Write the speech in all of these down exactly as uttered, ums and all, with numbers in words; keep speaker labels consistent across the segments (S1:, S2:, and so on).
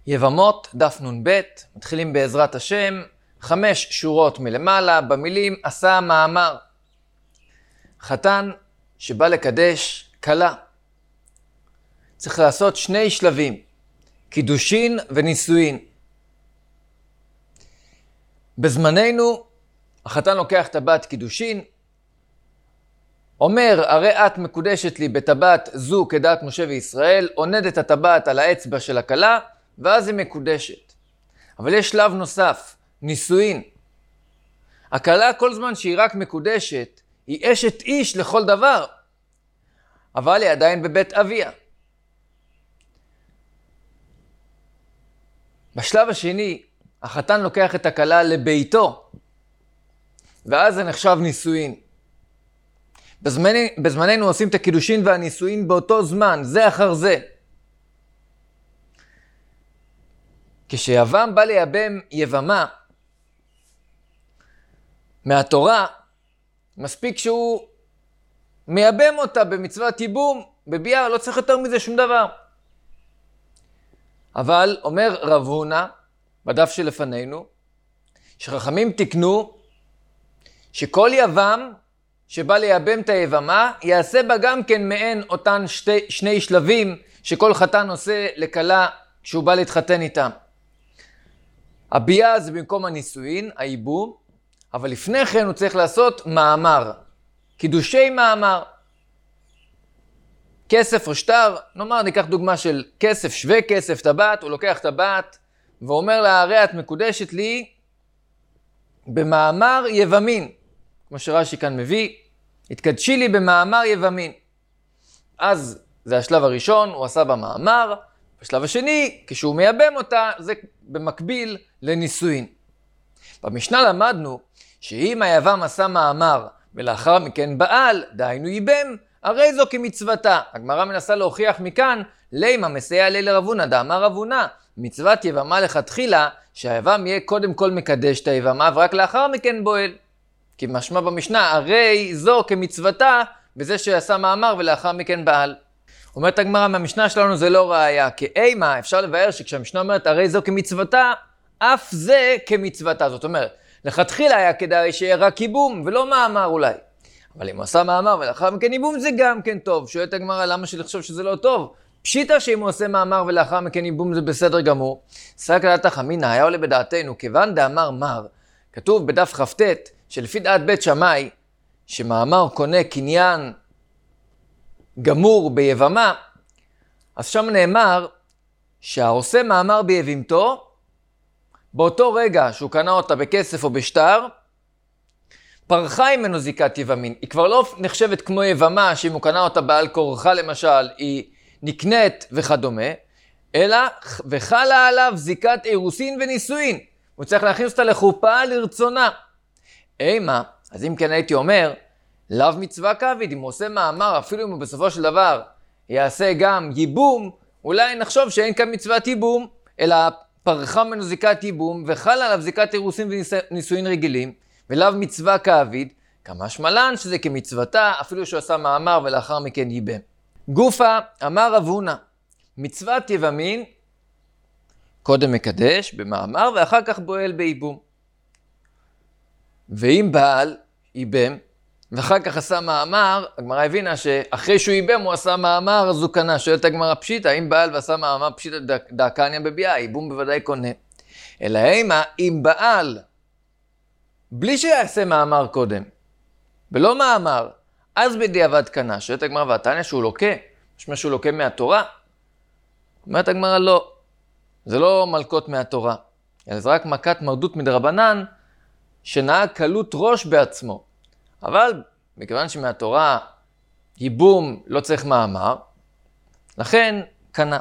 S1: יבמות, דף נ"ב, מתחילים בעזרת השם, חמש שורות מלמעלה, במילים עשה מאמר. חתן שבא לקדש כלה. צריך לעשות שני שלבים, קידושין ונישואין. בזמננו, החתן לוקח טבעת קידושין, אומר, הרי את מקודשת לי בטבעת זו כדת משה וישראל, עונד את הטבעת על האצבע של הכלה, ואז היא מקודשת. אבל יש שלב נוסף, נישואין. הכלה כל זמן שהיא רק מקודשת, היא אשת איש לכל דבר, אבל היא עדיין בבית אביה. בשלב השני, החתן לוקח את הכלה לביתו, ואז זה נחשב נישואין. בזמננו, בזמננו עושים את הקידושין והנישואין באותו זמן, זה אחר זה. כשיבם בא לייבם יבמה מהתורה, מספיק שהוא מייבם אותה במצוות ייבום, בביאה, לא צריך יותר מזה שום דבר. אבל אומר רב הונא, בדף שלפנינו, שחכמים תקנו שכל יבם שבא לייבם את היבמה, יעשה בה גם כן מעין אותן שתי, שני שלבים שכל חתן עושה לכלה כשהוא בא להתחתן איתם. הביאה זה במקום הנישואין, הייבום, אבל לפני כן הוא צריך לעשות מאמר, קידושי מאמר. כסף או שטר, נאמר ניקח דוגמה של כסף, שווה כסף, טבעת, הוא לוקח טבעת ואומר לה, הרי את מקודשת לי במאמר יבמין. כמו שרש"י כאן מביא, התקדשי לי במאמר יבמין. אז זה השלב הראשון, הוא עשה במאמר. בשלב השני, כשהוא מייבם אותה, זה במקביל לנישואין. במשנה למדנו שאם היבם עשה מאמר ולאחר מכן בעל, דהיינו ייבם, הרי זו כמצוותה. הגמרא מנסה להוכיח מכאן, לימה מסייע לי לרב הונא, דאמר רב הונא, מצוות יבמה לכתחילה, שהיבם יהיה קודם כל מקדש את היבמה ורק לאחר מכן בועל. כי משמע במשנה, הרי זו כמצוותה בזה שעשה מאמר ולאחר מכן בעל. אומרת הגמרא, מהמשנה שלנו זה לא ראיה, כי אימה אפשר לבאר שכשהמשנה אומרת הרי זו כמצוותה, אף זה כמצוותה. זאת אומרת, לכתחילה היה כדאי שיהיה רק ייבום ולא מאמר אולי. אבל אם הוא עשה מאמר ולאחר מכן ייבום זה גם כן טוב. שואלת הגמרא, למה שלחשוב שזה לא טוב? פשיטה שאם הוא עושה מאמר ולאחר מכן ייבום זה בסדר גמור. סרק לדעת אמינא, היה עולה בדעתנו, כיוון דאמר מר, כתוב בדף כ"ט, שלפי דעת בית שמאי, שמאמר קונה קניין גמור ביבמה, אז שם נאמר שהעושה מאמר ביבימתו, באותו רגע שהוא קנה אותה בכסף או בשטר, פרחה ממנו זיקת יבמין. היא כבר לא נחשבת כמו יבמה, שאם הוא קנה אותה בעל כורחה למשל, היא נקנית וכדומה, אלא וחלה עליו זיקת אירוסין ונישואין. הוא צריך להכניס אותה לחופה לרצונה. אימה, אז אם כן הייתי אומר, לאו מצווה כבד, אם הוא עושה מאמר, אפילו אם הוא בסופו של דבר יעשה גם ייבום, אולי נחשוב שאין כאן מצוות ייבום, אלא פרחה ממנו זיקת ייבום, וחלה עליו זיקת אירוסין ונישואין רגילים, ולאו מצווה כבד, כמה שמלן שזה כמצוותה, אפילו שהוא עשה מאמר ולאחר מכן ייבם. גופה, אמר רב הונא, מצוות יבמין, קודם מקדש במאמר ואחר כך בועל בייבום. ואם בעל ייבם, ואחר כך עשה מאמר, הגמרא הבינה שאחרי שהוא ייבם הוא עשה מאמר, אז הוא קנה. שואלת הגמרא פשיטה, אם בעל ועשה מאמר פשיטה דקניא בביאה, ייבום בוודאי קונה. אלא אימה, אם בעל, בלי שיעשה מאמר קודם, ולא מאמר, אז בדיעבד קנה. שואלת הגמרא, והתניא שהוא לוקה, משמע שהוא לוקה מהתורה. אומרת הגמרא לא, זה לא מלקות מהתורה, אלא זה רק מכת מרדות מדרבנן, שנהג קלות ראש בעצמו. אבל מכיוון שמהתורה ייבום לא צריך מאמר, לכן קנה.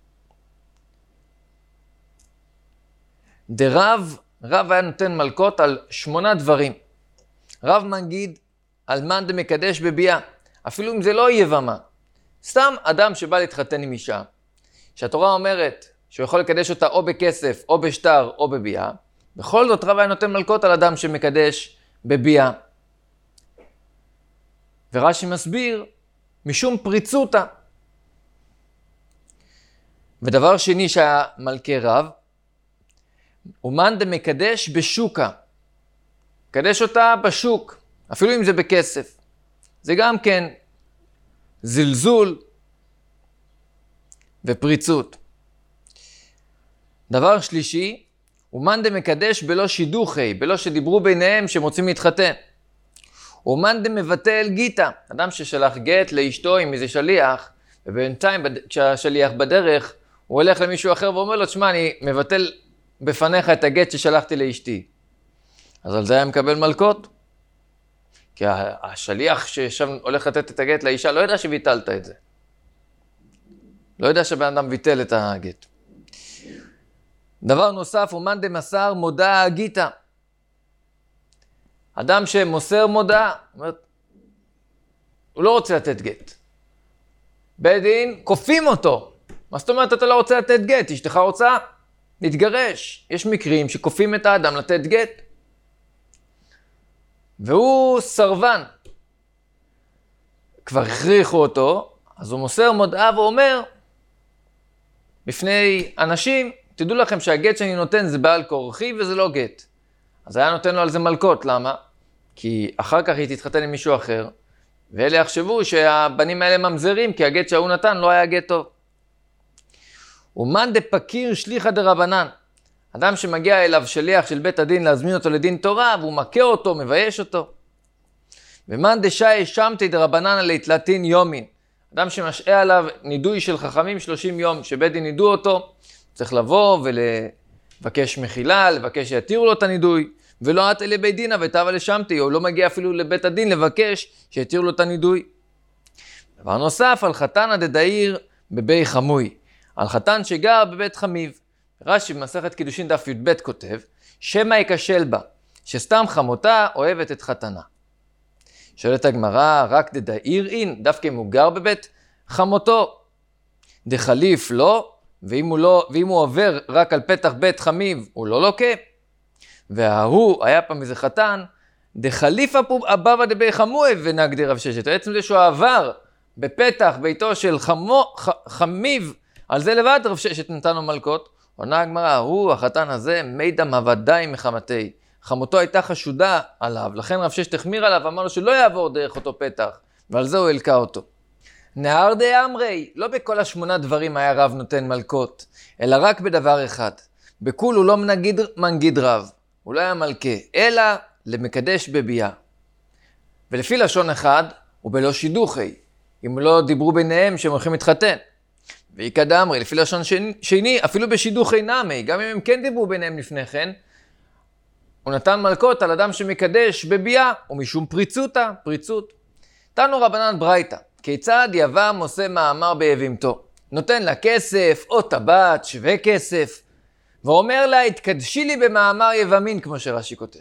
S1: דרב, רב היה נותן מלקות על שמונה דברים. רב מגיד על מאן דמקדש בביאה, אפילו אם זה לא יבמה. סתם אדם שבא להתחתן עם אישה, שהתורה אומרת שהוא יכול לקדש אותה או בכסף, או בשטר, או בביאה, בכל זאת רב היה נותן מלקות על אדם שמקדש בביאה. ורש"י מסביר, משום פריצותה. ודבר שני שהיה מלכי רב, אומן דמקדש בשוקה. מקדש אותה בשוק, אפילו אם זה בכסף. זה גם כן זלזול ופריצות. דבר שלישי, אומן דמקדש בלא שידוכי, בלא שדיברו ביניהם שהם רוצים להתחתן. אומן דמבטל גיטה, אדם ששלח גט לאשתו עם איזה שליח, ובינתיים כשהשליח בדרך, הוא הולך למישהו אחר ואומר לו, תשמע, אני מבטל בפניך את הגט ששלחתי לאשתי. אז על זה היה מקבל מלכות. כי השליח ששם הולך לתת את הגט לאישה, לא יודע שביטלת את זה. לא יודע שבן אדם ביטל את הגט. דבר נוסף, אומן דמסר מודעה גיטה. אדם שמוסר מודעה, אומרת, הוא לא רוצה לתת גט. בית דין, כופים אותו. מה זאת אומרת, אתה לא רוצה לתת גט? אשתך רוצה להתגרש. יש מקרים שכופים את האדם לתת גט. והוא סרבן. כבר הכריחו אותו, אז הוא מוסר מודעה ואומר, בפני אנשים, תדעו לכם שהגט שאני נותן זה בעל כורחי וזה לא גט. אז היה נותן לו על זה מלכות, למה? כי אחר כך היא תתחתן עם מישהו אחר, ואלה יחשבו שהבנים האלה ממזרים, כי הגט שהוא נתן לא היה גט טוב. אומן דפקיר שליחא דרבנן. אדם שמגיע אליו שליח של בית הדין להזמין אותו לדין תורה, והוא מכה אותו, מבייש אותו. ומאן דשאי שמתי דרבנן להתלתין יומין. אדם שמשעה עליו נידוי של חכמים שלושים יום, שבית דין נידו אותו, צריך לבוא ולבקש מחילה, לבקש שיתירו לו את הנידוי, ולא עתה לבית דינה ותאווה לשמתי, או לא מגיע אפילו לבית הדין לבקש שיתירו לו את הנידוי. דבר נוסף, על חתנא דדאיר בבי חמוי. על חתן שגר בבית חמיב. רש"י במסכת קידושין דף י"ב כותב, שמא ייכשל בה, שסתם חמותה אוהבת את חתנה. שואלת הגמרא, רק דדאיר אין, דווקא אם הוא גר בבית חמותו, דחליף לא, ואם הוא, לא, ואם הוא עובר רק על פתח בית חמיב, הוא לא לוקה. וההוא היה פעם איזה חתן, דחליף הבבא דבי חמוי ונגדי רב ששת. בעצם זה שהוא עבר בפתח ביתו של חמו, ח, חמיב, על זה לבד רב ששת נתן לו מלכות. עונה הגמרא, הוא, החתן הזה, מידע מוודאי מחמתי. חמותו הייתה חשודה עליו, לכן רב ששת החמיר עליו, אמר לו שלא יעבור דרך אותו פתח, ועל זה הוא הלקה אותו. נהר די אמרי, לא בכל השמונה דברים היה רב נותן מלכות, אלא רק בדבר אחד. בכול הוא לא מנגיד, מנגיד רב, הוא לא היה מלכה, אלא למקדש בביאה. ולפי לשון אחד, הוא בלא שידוכי, אם לא דיברו ביניהם שהם הולכים להתחתן. ויקד אמרי, לפי לשון שני, שני, אפילו בשידוכי נמי, גם אם הם כן דיברו ביניהם לפני כן, הוא נתן מלכות על אדם שמקדש בביאה, ומשום פריצותה, פריצות. תנו רבנן ברייתא, כיצד יבם עושה מאמר ביבימתו? נותן לה כסף או טבעת שווה כסף, ואומר לה, התקדשי לי במאמר יבמין, כמו שרש"י כותב.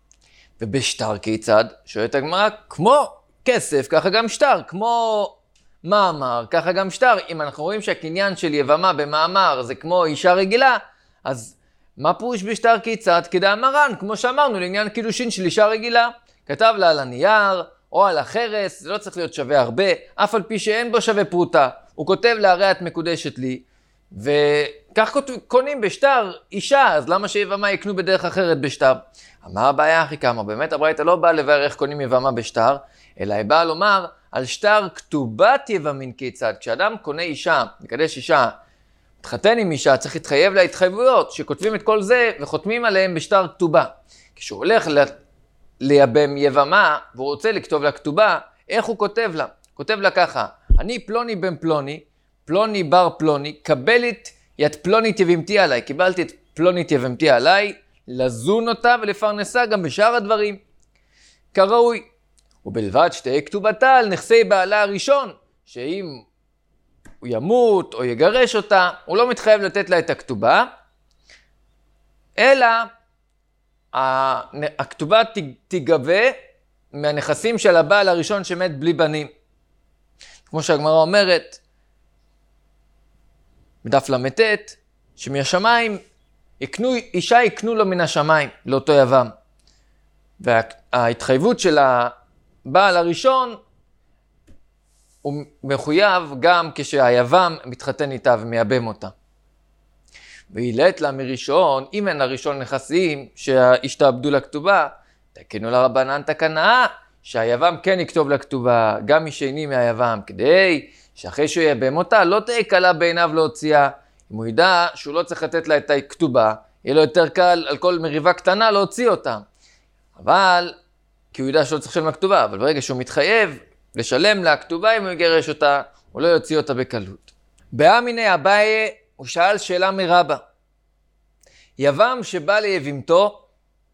S1: ובשטר כיצד? שואלת הגמרא, כמו כסף, ככה גם שטר, כמו מאמר, ככה גם שטר. אם אנחנו רואים שהקניין של יבמה במאמר זה כמו אישה רגילה, אז מה פירוש בשטר כיצד? כדאמרן, כמו שאמרנו, לעניין קידושין של אישה רגילה. כתב לה על הנייר או על החרס, זה לא צריך להיות שווה הרבה, אף על פי שאין בו שווה פרוטה. הוא כותב לה, הרי את מקודשת לי, וכך קונים בשטר אישה, אז למה שיבמה יקנו בדרך אחרת בשטר? מה הבעיה הכי כמה? באמת הברייתא לא באה לבאר איך קונים יבמה בשטר, אלא היא באה לומר על שטר כתובת יבמין כיצד. כשאדם קונה אישה, מקדש אישה, מתחתן עם אישה, צריך להתחייב לה התחייבויות, שכותבים את כל זה וחותמים עליהם בשטר כתובה. כשהוא הולך ל... לייבם יבמה, והוא רוצה לכתוב לה כתובה, איך הוא כותב לה? כותב לה ככה, אני פלוני בן פלוני, פלוני בר פלוני, קבלת יד פלונית יבמתי עליי, קיבלתי את פלונית יבמתי עליי, לזון אותה ולפרנסה גם בשאר הדברים. כראוי. ובלבד שתהיה כתובתה על נכסי בעלה הראשון, שאם הוא ימות או יגרש אותה, הוא לא מתחייב לתת לה את הכתובה, אלא הכתובה תיגבה מהנכסים של הבעל הראשון שמת בלי בנים. כמו שהגמרא אומרת, בדף למתת, שמהשמיים יקנו, אישה יקנו לו מן השמיים, לאותו יבם. וההתחייבות של הבעל הראשון, הוא מחויב גם כשהיבם מתחתן איתה ומייבם אותה. ואילת לה מראשון, אם אין לראשון נכסים שהשתעבדו לכתובה, תקנו לרבנן תקנה, שהיבם כן יכתוב לכתובה, גם מי שאיני מהיבם, כדי שאחרי שהוא ייבם אותה, לא תהיה קלה בעיניו להוציאה. אם הוא ידע שהוא לא צריך לתת לה את הכתובה, יהיה לו יותר קל על כל מריבה קטנה להוציא אותה. אבל, כי הוא ידע שהוא לא צריך לשלם לכתובה, אבל ברגע שהוא מתחייב לשלם לה הכתובה, אם הוא יגרש אותה, הוא לא יוציא אותה בקלות. באמיני אביי, הוא שאל שאלה מרבה. יבם שבא ליבמתו,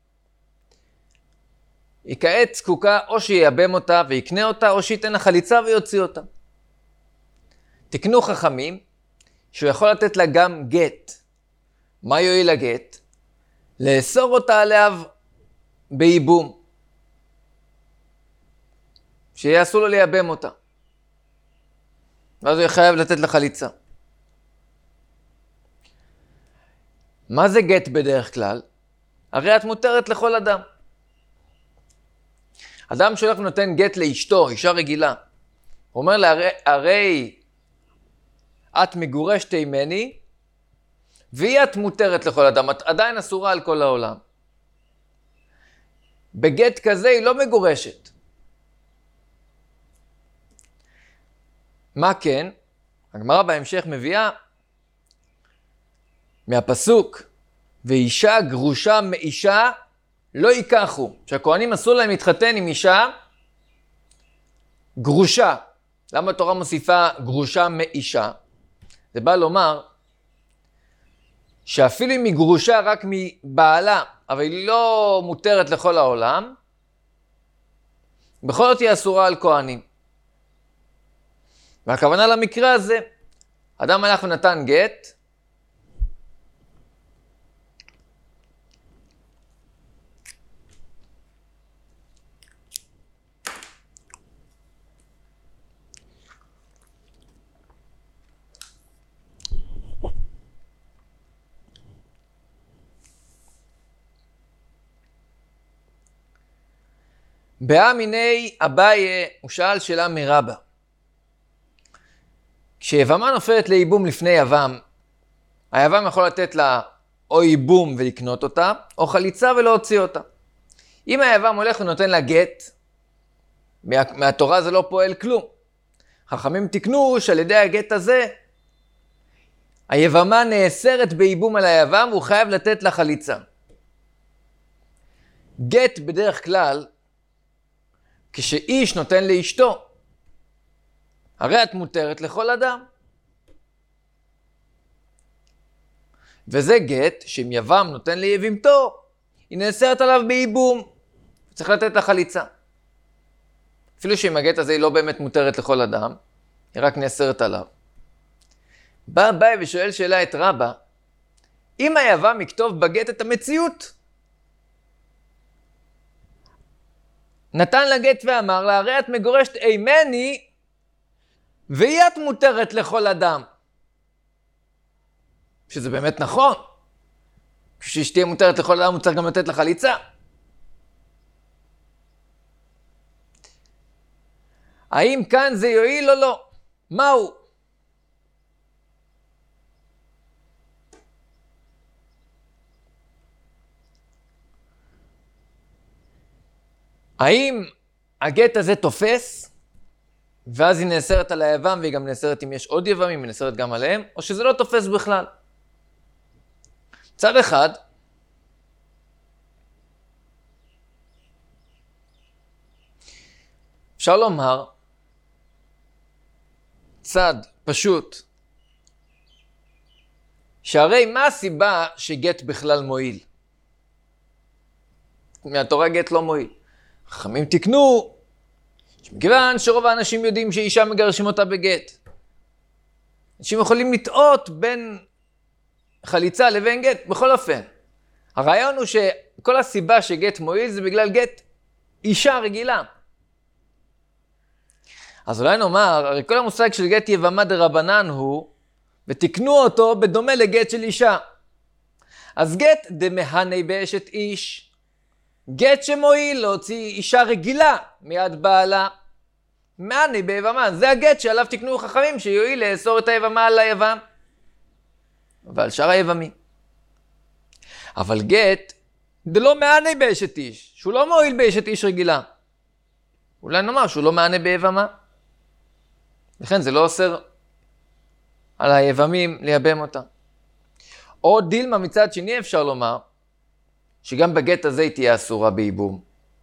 S1: היא כעת זקוקה או שייבם אותה ויקנה אותה, או שייתן לה חליצה ויוציא אותה. תקנו חכמים שהוא יכול לתת לה גם גט. מה יועיל הגט? לאסור אותה עליו בייבום. שיעשו לו לייבם אותה. ואז הוא חייב לתת לה חליצה. מה זה גט בדרך כלל? הרי את מותרת לכל אדם. אדם שהולך ונותן גט לאשתו, אישה רגילה. הוא אומר לה, הרי, הרי את מגורשת ממני, והיא את מותרת לכל אדם. את עדיין אסורה על כל העולם. בגט כזה היא לא מגורשת. מה כן? הגמרא בהמשך מביאה מהפסוק, ואישה גרושה מאישה לא ייקחו. שהכהנים אסור להם להתחתן עם אישה גרושה. למה התורה מוסיפה גרושה מאישה? זה בא לומר שאפילו אם היא גרושה רק מבעלה, אבל היא לא מותרת לכל העולם, בכל זאת היא אסורה על כהנים. והכוונה למקרה הזה, אדם הלך ונתן גט, באמיני אביי, הוא שאל שאלה מרבה. כשיבמה נופלת לייבום לפני יבם, היבם יכול לתת לה או ייבום ולקנות אותה, או חליצה ולהוציא אותה. אם היבם הולך ונותן לה גט, מה, מהתורה זה לא פועל כלום. חכמים תקנו שעל ידי הגט הזה, היבמה נאסרת בייבום על היבם, והוא חייב לתת לה חליצה. גט בדרך כלל, כשאיש נותן לאשתו, הרי את מותרת לכל אדם. וזה גט שאם יבם נותן ליבמתו, היא נאסרת עליו בייבום. צריך לתת לה חליצה. אפילו שאם הגט הזה היא לא באמת מותרת לכל אדם, היא רק נאסרת עליו. בא אביי ושואל שאלה את רבה, אם היבם יכתוב בגט את המציאות, נתן לה גט ואמר לה, הרי את מגורשת ממני, והיא את מותרת לכל אדם. שזה באמת נכון. כשאשתי מותרת לכל אדם, הוא צריך גם לתת לה חליצה. האם כאן זה יועיל או לא? מהו? האם הגט הזה תופס, ואז היא נאסרת על היבם, והיא גם נאסרת אם יש עוד יבמים, היא נאסרת גם עליהם, או שזה לא תופס בכלל? צד אחד, אפשר לומר, צד פשוט, שהרי מה הסיבה שגט בכלל מועיל? מהתורה גט לא מועיל. חכמים תקנו, מכיוון שרוב האנשים יודעים שאישה מגרשים אותה בגט. אנשים יכולים לטעות בין חליצה לבין גט, בכל אופן. הרעיון הוא שכל הסיבה שגט מועיל זה בגלל גט אישה רגילה. אז אולי נאמר, הרי כל המושג של גט יבמה דרבנן הוא, ותקנו אותו בדומה לגט של אישה. אז גט דמהני באשת איש, גט שמועיל להוציא אישה רגילה מיד בעלה, מהני ביבמה, זה הגט שעליו תקנו חכמים שיועיל לאסור את היבמה על היבם. ועל שאר היבמים. אבל גט, זה לא מענה באשת איש, שהוא לא מועיל באשת איש רגילה. אולי נאמר שהוא לא מענה ביבמה. לכן זה לא אוסר על היבמים לייבם אותה. או דילמה מצד שני אפשר לומר, שגם בגט הזה היא תהיה אסורה בייבום.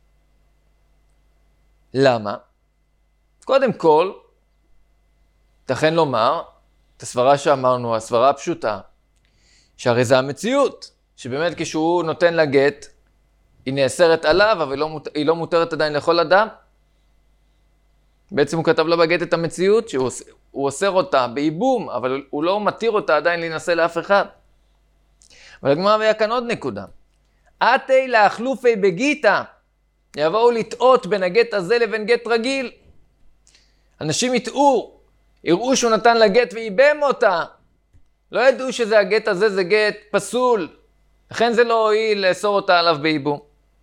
S1: למה? קודם כל, תכן לומר, את הסברה שאמרנו, הסברה הפשוטה, שהרי זה המציאות, שבאמת כשהוא נותן לה גט, היא נאסרת עליו, אבל לא, היא לא מותרת עדיין לכל אדם. בעצם הוא כתב לה בגט את המציאות, שהוא הוא אוסר אותה בייבום, אבל הוא לא מתיר אותה עדיין להינשא לאף אחד. אבל הגמרא מביאה כאן עוד נקודה. אתי להחלופי בגיטה, יבואו לטעות בין הגט הזה לבין גט רגיל. אנשים יטעו, יראו שהוא נתן לה גט וייבם אותה. לא ידעו שזה הגט הזה, זה גט פסול. לכן זה לא הועיל לאסור אותה עליו בייבום.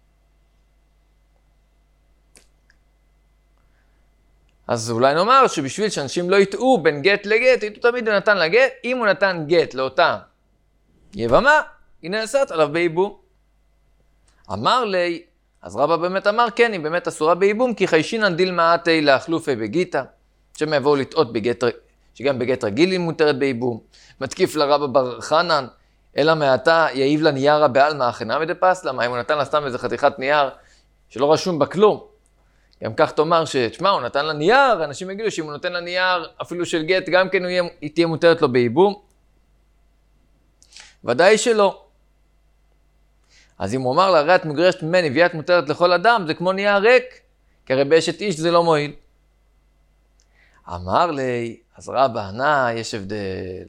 S1: אז אולי נאמר שבשביל שאנשים לא יטעו בין גט לגט, יטעו תמיד הוא נתן לה גט. אם הוא נתן גט לאותה יבמה, היא נאסרת עליו בייבום. אמר לי, אז רבא באמת אמר כן, היא באמת אסורה בייבום, כי חיישינן דילמה אתי להחלופי בגיטה, שהם יבואו לטעות בגט, שגם בגט רגיל היא מותרת בייבום. מתקיף לרבא בר חנן, אלא מעתה יעיב לה ניירה בעלמא הכנה מדי פסלה. מה אם הוא נתן לה סתם איזה חתיכת נייר שלא רשום בה כלום? גם כך תאמר שתשמע, הוא נתן לה נייר, אנשים יגידו שאם הוא נותן לה נייר אפילו של גט, גם כן יהיה, היא תהיה מותרת לו בייבום. ודאי שלא. אז אם הוא אמר לה, הרי את מגרשת ממני ואת מותרת לכל אדם, זה כמו נייר ריק, כי הרי באשת איש זה לא מועיל. אמר לי, אז רבא ענה, יש הבדל.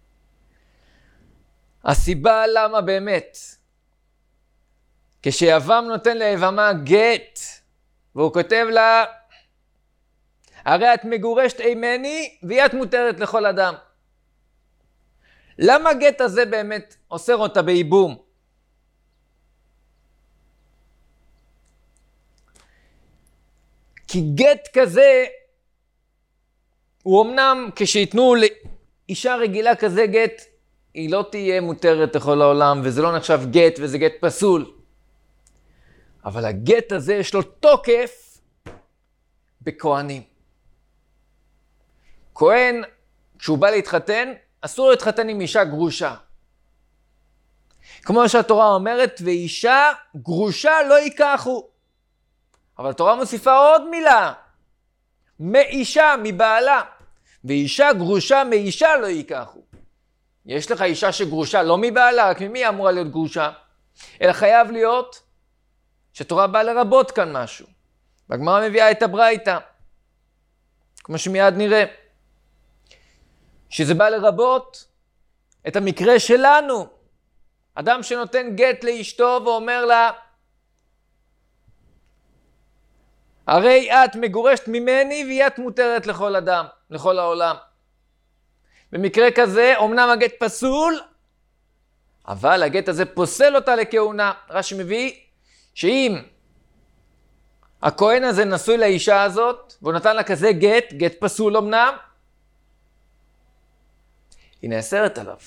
S1: הסיבה למה באמת, כשיבם נותן ליבמה גט, והוא כותב לה, הרי את מגורשת ממני ואת מותרת לכל אדם. למה הגט הזה באמת אוסר אותה בייבום? כי גט כזה, הוא אמנם כשיתנו לאישה רגילה כזה גט, היא לא תהיה מותרת לכל העולם, וזה לא נחשב גט, וזה גט פסול. אבל הגט הזה יש לו תוקף בכהנים. כהן, כשהוא בא להתחתן, אסור לו להתחתן עם אישה גרושה. כמו שהתורה אומרת, ואישה גרושה לא ייקחו. אבל התורה מוסיפה עוד מילה, מאישה, מבעלה. ואישה גרושה מאישה לא ייקחו. יש לך אישה שגרושה לא מבעלה, רק ממי אמורה להיות גרושה? אלא חייב להיות שתורה באה לרבות כאן משהו. והגמרא מביאה את הברייתא, כמו שמיד נראה. שזה בא לרבות את המקרה שלנו. אדם שנותן גט לאשתו ואומר לה, הרי את מגורשת ממני ואת מותרת לכל אדם, לכל העולם. במקרה כזה, אמנם הגט פסול, אבל הגט הזה פוסל אותה לכהונה. רש"י מביא שאם הכהן הזה נשוי לאישה הזאת, והוא נתן לה כזה גט, גט פסול אמנם, היא נאסרת עליו.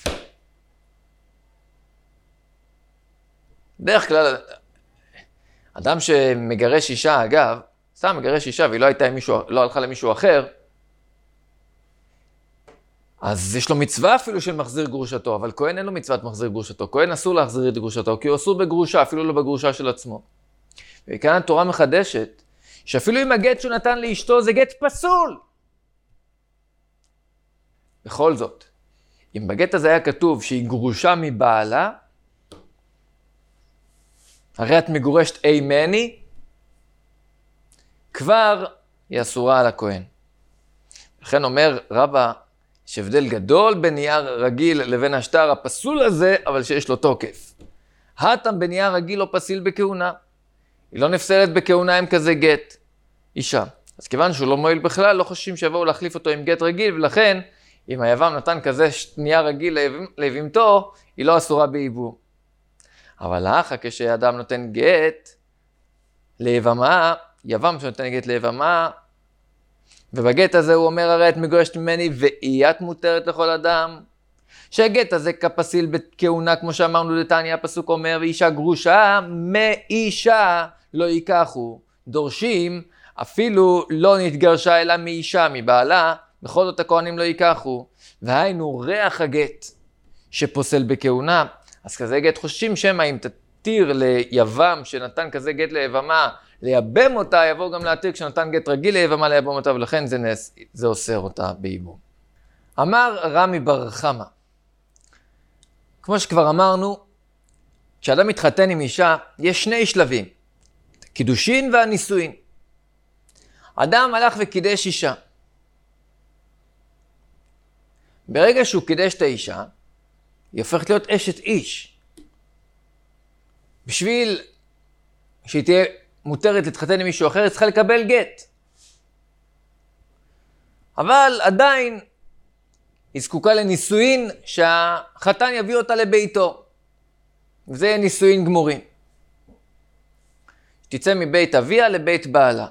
S1: דרך כלל, אדם שמגרש אישה, אגב, סתם מגרש אישה והיא לא הייתה עם מישהו, לא הלכה למישהו אחר, אז יש לו מצווה אפילו של מחזיר גרושתו, אבל כהן אין לו מצוות מחזיר גרושתו. כהן אסור להחזיר את גרושתו, כי הוא אסור בגרושה, אפילו לא בגרושה של עצמו. וכאן התורה מחדשת, שאפילו אם הגט שהוא נתן לאשתו זה גט פסול. בכל זאת, אם בגט הזה היה כתוב שהיא גרושה מבעלה, הרי את מגורשת ממני, כבר היא אסורה על הכהן. לכן אומר רבא, יש הבדל גדול בין נייר רגיל לבין השטר הפסול הזה, אבל שיש לו תוקף. הטם בנייר רגיל לא פסיל בכהונה. היא לא נפסלת בכהונה עם כזה גט. אישה. אז כיוון שהוא לא מועיל בכלל, לא חושבים שיבואו להחליף אותו עם גט רגיל, ולכן, אם היבם נתן כזה נייר רגיל ליבימתו, היא לא אסורה בייבום. אבל לאחר כשאדם נותן גט ליבמה, יבם שנותן גט ליבמה, ובגט הזה הוא אומר, הרי את מגורשת ממני, ואי את מותרת לכל אדם. שהגט הזה כפסיל בכהונה, כמו שאמרנו לתניא, הפסוק אומר, ואישה גרושה מאישה לא ייקחו. דורשים, אפילו לא נתגרשה אלא מאישה, מבעלה, בכל זאת הכהנים לא ייקחו. והיינו ריח הגט שפוסל בכהונה, אז כזה גט חוששים שמא אם תתיר ליבם שנתן כזה גט ליבמה, לייבם אותה, יבוא גם להתיר כשנתן גט רגיל ליבמה לייבם אותה, ולכן זה, נס, זה אוסר אותה בייבום. אמר רמי בר חמא, כמו שכבר אמרנו, כשאדם מתחתן עם אישה, יש שני שלבים, קידושין והנישואין. אדם הלך וקידש אישה. ברגע שהוא קידש את האישה, היא הופכת להיות אשת איש. בשביל שהיא תהיה מותרת להתחתן עם מישהו אחר, צריכה לקבל גט. אבל עדיין היא זקוקה לנישואין שהחתן יביא אותה לביתו. וזה נישואין גמורים. שתצא מבית אביה לבית בעלה.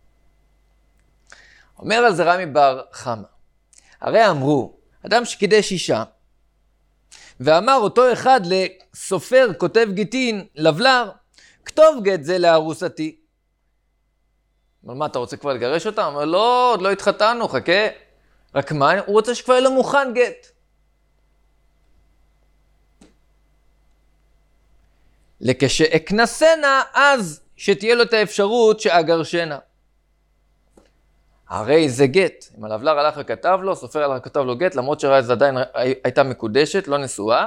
S1: אומר על זה רמי בר חמא, הרי אמרו, אדם שקידש אישה, ואמר אותו אחד לסופר כותב גיטין, לבלר, כתוב גט זה לארוסתי. אבל מה, אתה רוצה כבר לגרש אותה? אומר, לא, עוד לא התחתנו, חכה. רק מה, הוא רוצה שכבר יהיה לו מוכן גט. לכשאכנסנה, אז שתהיה לו את האפשרות שאגרשנה. הרי זה גט. אם הלבלר הלך וכתב לו, סופר הלך וכתב לו גט, למרות שראה זה עדיין הייתה מקודשת, לא נשואה.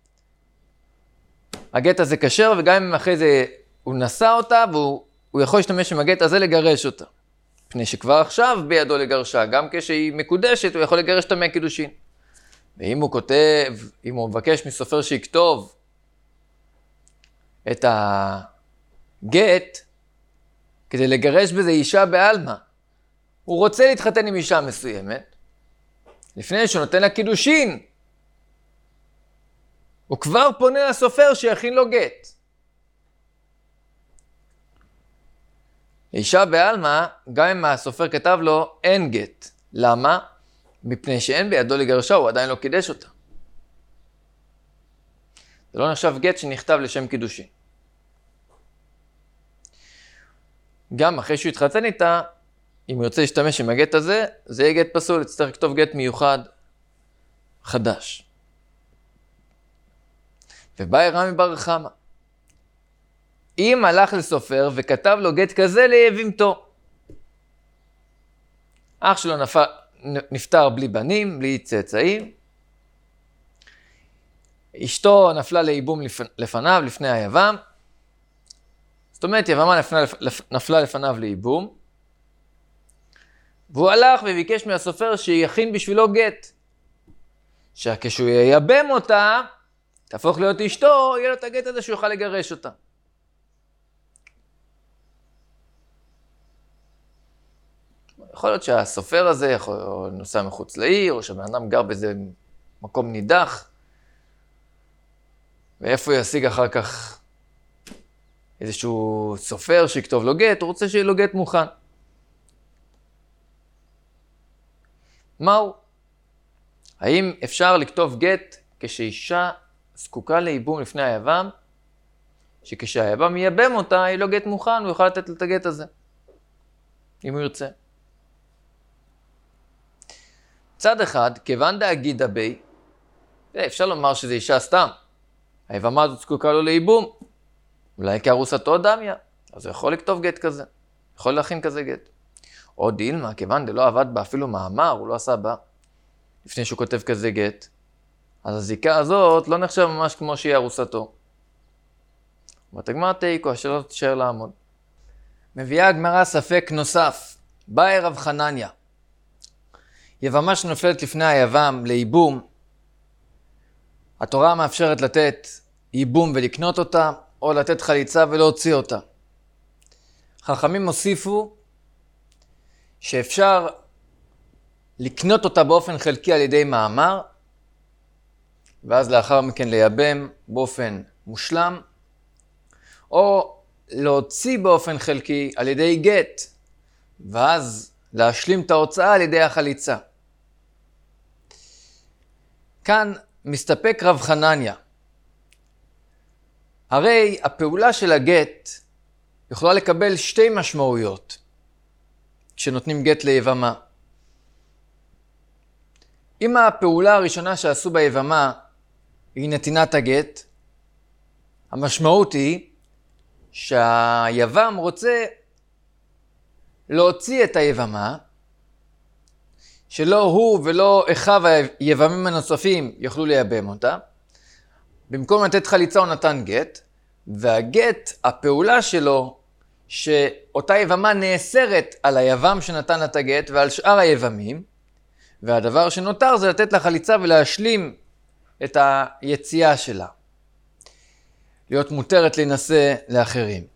S1: הגט הזה כשר, וגם אם אחרי זה הוא נשא אותה, והוא יכול להשתמש עם הגט הזה לגרש אותה. פני שכבר עכשיו בידו לגרשה, גם כשהיא מקודשת, הוא יכול לגרש אותה מהקידושין. ואם הוא כותב, אם הוא מבקש מסופר שיכתוב את הגט, כדי לגרש בזה אישה בעלמא, הוא רוצה להתחתן עם אישה מסוימת, לפני שהוא נותן לה קידושין, הוא כבר פונה לסופר שיכין לו גט. אישה בעלמא, גם אם הסופר כתב לו, אין גט. למה? מפני שאין בידו לגרשה, הוא עדיין לא קידש אותה. זה לא נחשב גט שנכתב לשם קידושין. גם אחרי שהוא התחתן איתה, אם הוא יוצא להשתמש עם הגט הזה, זה יהיה גט פסול, יצטרך לכתוב גט מיוחד חדש. ובא רמי בר חמא. אם הלך לסופר וכתב לו גט כזה ליבימתו, אח שלו נפל, נפטר בלי בנים, בלי צאצאים, אשתו נפלה לייבום לפניו, לפני היבם, זאת אומרת, יבמה נפלה, נפלה לפניו לייבום, והוא הלך וביקש מהסופר שיכין בשבילו גט, שכשהוא ייבם אותה, תהפוך להיות אשתו, יהיה לו את הגט הזה שהוא יוכל לגרש אותה. יכול להיות שהסופר הזה יכול נוסע מחוץ לעיר, או שהבן אדם גר באיזה מקום נידח, ואיפה הוא ישיג אחר כך איזשהו סופר שיכתוב לו גט, הוא רוצה שיהיה לו גט מוכן. מהו? האם אפשר לכתוב גט כשאישה זקוקה לייבום לפני היבם, שכשהיבם ייבם אותה, יהיה לו גט מוכן, הוא יוכל לתת את הגט הזה, אם הוא ירצה. צד אחד, כיוון דאגידא בי, אפשר לומר שזה אישה סתם. היבמה הזאת זקוקה לו לייבום. אולי כארוסתו דמיה, אז הוא יכול לכתוב גט כזה. יכול להכין כזה גט. או דילמה, כיוון דלא עבד בה אפילו מאמר, הוא לא עשה בה, לפני שהוא כותב כזה גט. אז הזיקה הזאת לא נחשב ממש כמו שהיא ארוסתו. בתגמר תיקו, השאלה תישאר לעמוד. מביאה הגמרא ספק נוסף. באי רב חנניה. יבמה שנופלת לפני היבם לייבום, התורה מאפשרת לתת ייבום ולקנות אותה, או לתת חליצה ולהוציא אותה. חכמים הוסיפו שאפשר לקנות אותה באופן חלקי על ידי מאמר, ואז לאחר מכן לייבם באופן מושלם, או להוציא באופן חלקי על ידי גט, ואז להשלים את ההוצאה על ידי החליצה. כאן מסתפק רב חנניה? הרי הפעולה של הגט יכולה לקבל שתי משמעויות כשנותנים גט ליבמה. אם הפעולה הראשונה שעשו ביבמה היא נתינת הגט, המשמעות היא שהיבם רוצה להוציא את היבמה, שלא הוא ולא אחיו היבמים הנוספים יוכלו לייבם אותה. במקום לתת חליצה הוא נתן גט, והגט, הפעולה שלו, שאותה יבמה נאסרת על היבם שנתן את הגט ועל שאר היבמים, והדבר שנותר זה לתת לה חליצה ולהשלים את היציאה שלה. להיות מותרת להינשא לאחרים.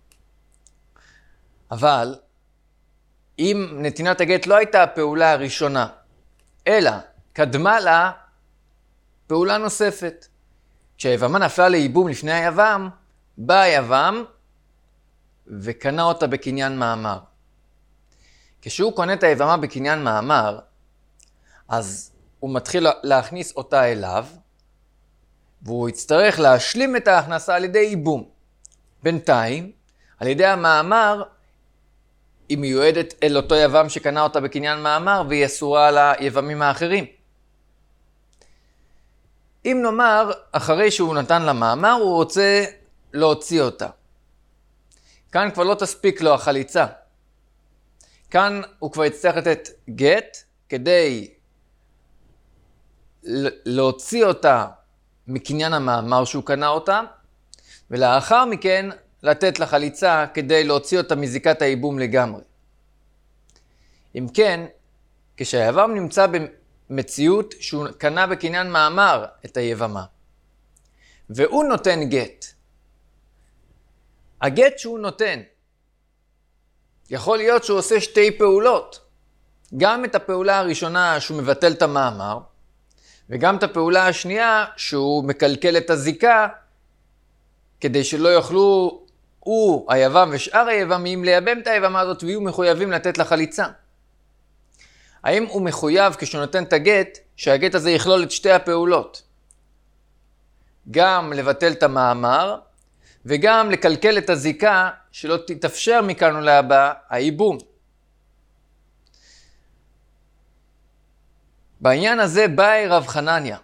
S1: אבל אם נתינת הגט לא הייתה הפעולה הראשונה, אלא קדמה לה פעולה נוספת. כשהיבמה נפלה לייבום לפני היבם, בא היבם וקנה אותה בקניין מאמר. כשהוא קונה את היבמה בקניין מאמר, אז הוא מתחיל להכניס אותה אליו, והוא יצטרך להשלים את ההכנסה על ידי ייבום. בינתיים, על ידי המאמר, היא מיועדת אל אותו יבם שקנה אותה בקניין מאמר, והיא אסורה על היבמים האחרים. אם נאמר, אחרי שהוא נתן לה מאמר, הוא רוצה להוציא אותה. כאן כבר לא תספיק לו החליצה. כאן הוא כבר יצטרך לתת גט, כדי להוציא אותה מקניין המאמר שהוא קנה אותה, ולאחר מכן לתת לה חליצה כדי להוציא אותה מזיקת הייבום לגמרי. אם כן, כשהיבם נמצא במציאות שהוא קנה בקניין מאמר את היבמה, והוא נותן גט, הגט שהוא נותן, יכול להיות שהוא עושה שתי פעולות. גם את הפעולה הראשונה שהוא מבטל את המאמר, וגם את הפעולה השנייה שהוא מקלקל את הזיקה, כדי שלא יוכלו הוא, היבם ושאר היבמים לייבם את היבמה הזאת ויהיו מחויבים לתת לה חליצה. האם הוא מחויב כשהוא נותן את הגט, שהגט הזה יכלול את שתי הפעולות? גם לבטל את המאמר, וגם לקלקל את הזיקה שלא תתאפשר מכאן ולהבא הייבום. בעניין הזה באי רב חנניה.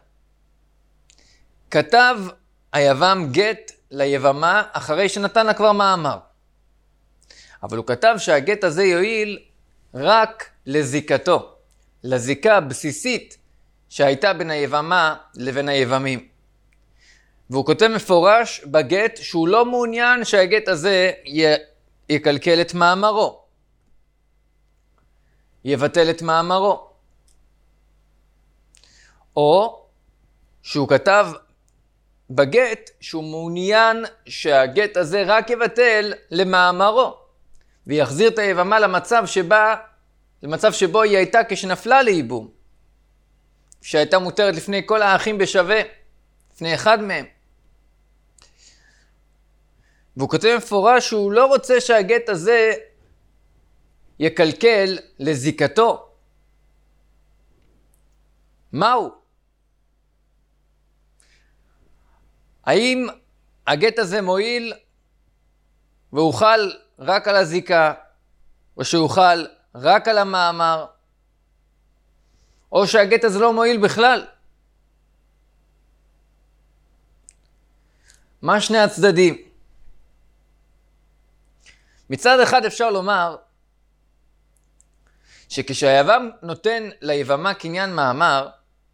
S1: כתב היבם גט ליבמה אחרי שנתן לה כבר מאמר. אבל הוא כתב שהגט הזה יועיל רק לזיקתו, לזיקה הבסיסית שהייתה בין היבמה לבין היבמים. והוא כותב מפורש בגט שהוא לא מעוניין שהגט הזה י... יקלקל את מאמרו, יבטל את מאמרו. או שהוא כתב בגט שהוא מעוניין שהגט הזה רק יבטל למאמרו, ויחזיר את היבמה למצב שבה, למצב שבו היא הייתה כשנפלה לייבום, שהייתה מותרת לפני כל האחים בשווה, לפני אחד מהם. והוא כותב מפורש שהוא לא רוצה שהגט הזה יקלקל לזיקתו. מהו? האם הגט הזה מועיל והוחל רק על הזיקה, או שהוחל רק על המאמר, או שהגט הזה לא מועיל בכלל? מה שני הצדדים? מצד אחד אפשר לומר שכשהיבם נותן ליבמה קניין מאמר,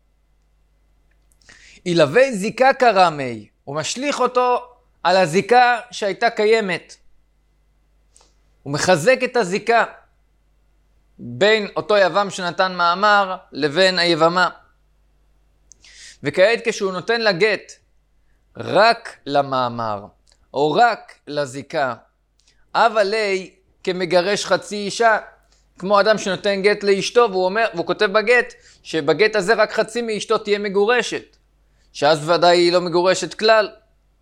S1: ילווה זיקה קרמי, הוא משליך אותו על הזיקה שהייתה קיימת. הוא מחזק את הזיקה בין אותו יבם שנתן מאמר לבין היבמה. וכעת כשהוא נותן לה גט רק למאמר או רק לזיקה, אבל לי כמגרש חצי אישה, כמו אדם שנותן גט לאשתו, והוא אומר, והוא כותב בגט שבגט הזה רק חצי מאשתו תהיה מגורשת, שאז ודאי היא לא מגורשת כלל.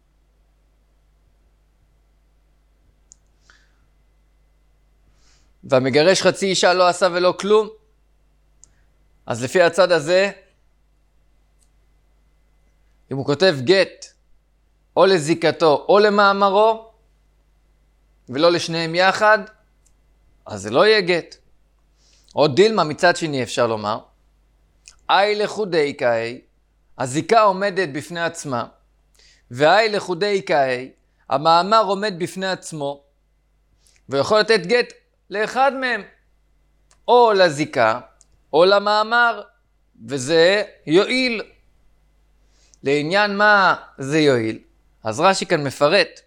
S1: והמגרש חצי אישה לא עשה ולא כלום. אז לפי הצד הזה, אם הוא כותב גט או לזיקתו או למאמרו, ולא לשניהם יחד, אז זה לא יהיה גט. או דילמה מצד שני אפשר לומר, אי לחודי קאי, הזיקה עומדת בפני עצמה, ואי לחודי קאי, המאמר עומד בפני עצמו, ויכול לתת גט לאחד מהם, או לזיקה, או למאמר, וזה יועיל. לעניין מה זה יועיל? אז רש"י כאן מפרט.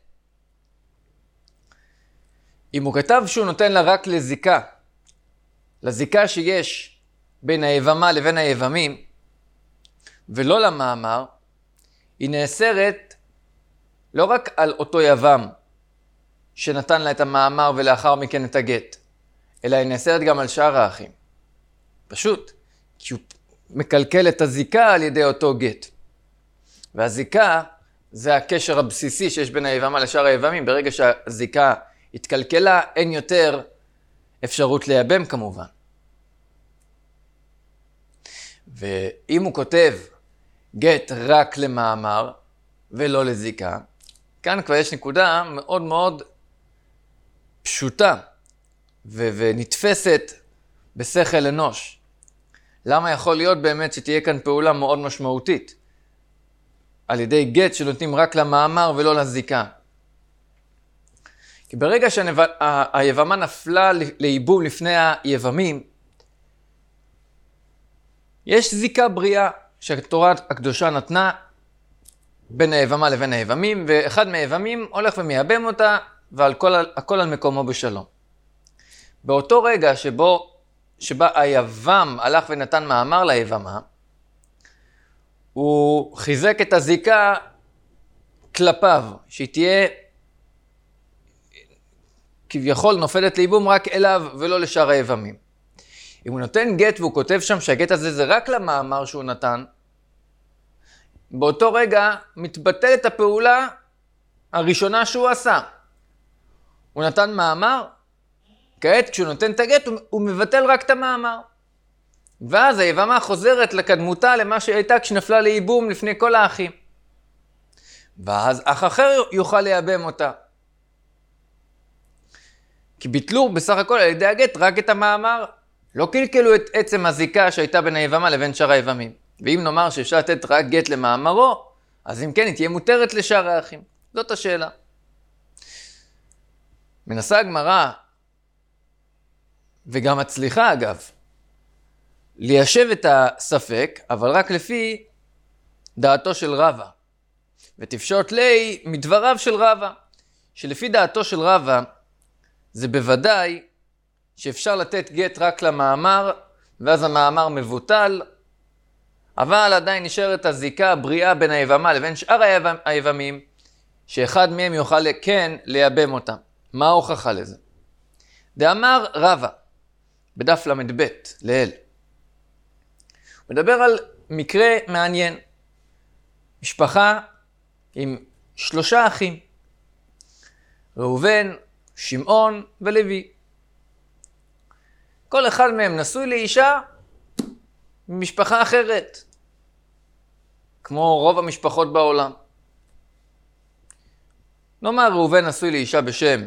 S1: אם הוא כתב שהוא נותן לה רק לזיקה, לזיקה שיש בין היבמה לבין היבמים, ולא למאמר, היא נאסרת לא רק על אותו יבם שנתן לה את המאמר ולאחר מכן את הגט, אלא היא נאסרת גם על שאר האחים. פשוט, כי הוא מקלקל את הזיקה על ידי אותו גט. והזיקה זה הקשר הבסיסי שיש בין היבמה לשאר היבמים. ברגע שהזיקה התקלקלה, אין יותר אפשרות לייבם כמובן. ואם הוא כותב גט רק למאמר ולא לזיקה, כאן כבר יש נקודה מאוד מאוד פשוטה ו- ונתפסת בשכל אנוש. למה יכול להיות באמת שתהיה כאן פעולה מאוד משמעותית על ידי גט שנותנים רק למאמר ולא לזיקה? כי ברגע שהיבמה נפלה לייבום לפני היבמים, יש זיקה בריאה שהתורה הקדושה נתנה בין היבמה לבין היבמים, ואחד מהיבמים הולך ומייבם אותה, והכל על מקומו בשלום. באותו רגע שבו, שבה היבם הלך ונתן מאמר ליבמה, הוא חיזק את הזיקה כלפיו, שהיא תהיה כביכול נופלת לייבום רק אליו ולא לשאר היבמים. אם הוא נותן גט והוא כותב שם שהגט הזה זה רק למאמר שהוא נתן, באותו רגע מתבטלת הפעולה הראשונה שהוא עשה. הוא נתן מאמר, כעת כשהוא נותן את הגט הוא, הוא מבטל רק את המאמר. ואז היבמה חוזרת לקדמותה למה שהייתה כשנפלה לייבום לפני כל האחים. ואז אח אחר יוכל לייבם אותה. כי ביטלו בסך הכל על ידי הגט רק את המאמר, לא קלקלו את עצם הזיקה שהייתה בין היבמה לבין שאר היבמים. ואם נאמר שאפשר לתת רק גט למאמרו, אז אם כן היא תהיה מותרת לשאר האחים. זאת השאלה. מנסה הגמרא, וגם מצליחה אגב, ליישב את הספק, אבל רק לפי דעתו של רבא. ותפשוט לי מדבריו של רבא, שלפי דעתו של רבא, זה בוודאי שאפשר לתת גט רק למאמר, ואז המאמר מבוטל, אבל עדיין נשארת הזיקה הבריאה בין היבמה לבין שאר היבמים, שאחד מהם יוכל כן לייבם אותם. מה ההוכחה לזה? דאמר רבא, בדף למד ב' לאל. הוא מדבר על מקרה מעניין. משפחה עם שלושה אחים. ראובן, שמעון ולוי. כל אחד מהם נשוי לאישה ממשפחה אחרת, כמו רוב המשפחות בעולם. נאמר ראובן נשוי לאישה בשם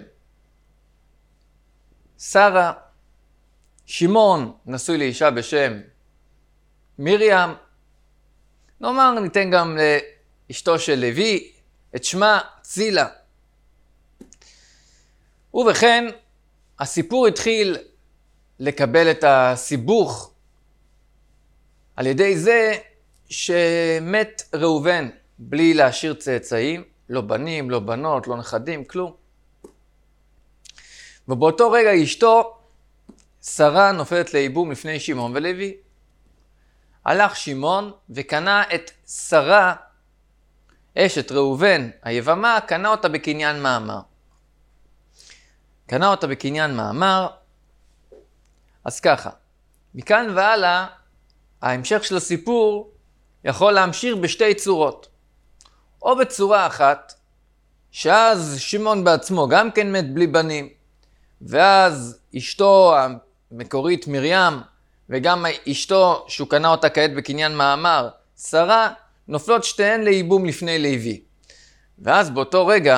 S1: שרה, שמעון נשוי לאישה בשם מרים, נאמר ניתן גם לאשתו של לוי את שמה צילה. ובכן, הסיפור התחיל לקבל את הסיבוך על ידי זה שמת ראובן בלי להשאיר צאצאים, לא בנים, לא בנות, לא נכדים, כלום. ובאותו רגע אשתו, שרה, נופלת לייבום לפני שמעון ולוי. הלך שמעון וקנה את שרה, אשת ראובן, היבמה, קנה אותה בקניין מאמר. קנה אותה בקניין מאמר, אז ככה, מכאן והלאה, ההמשך של הסיפור יכול להמשיך בשתי צורות. או בצורה אחת, שאז שמעון בעצמו גם כן מת בלי בנים, ואז אשתו המקורית מרים, וגם אשתו שהוא קנה אותה כעת בקניין מאמר, שרה, נופלות שתיהן לייבום לפני לוי. ואז באותו רגע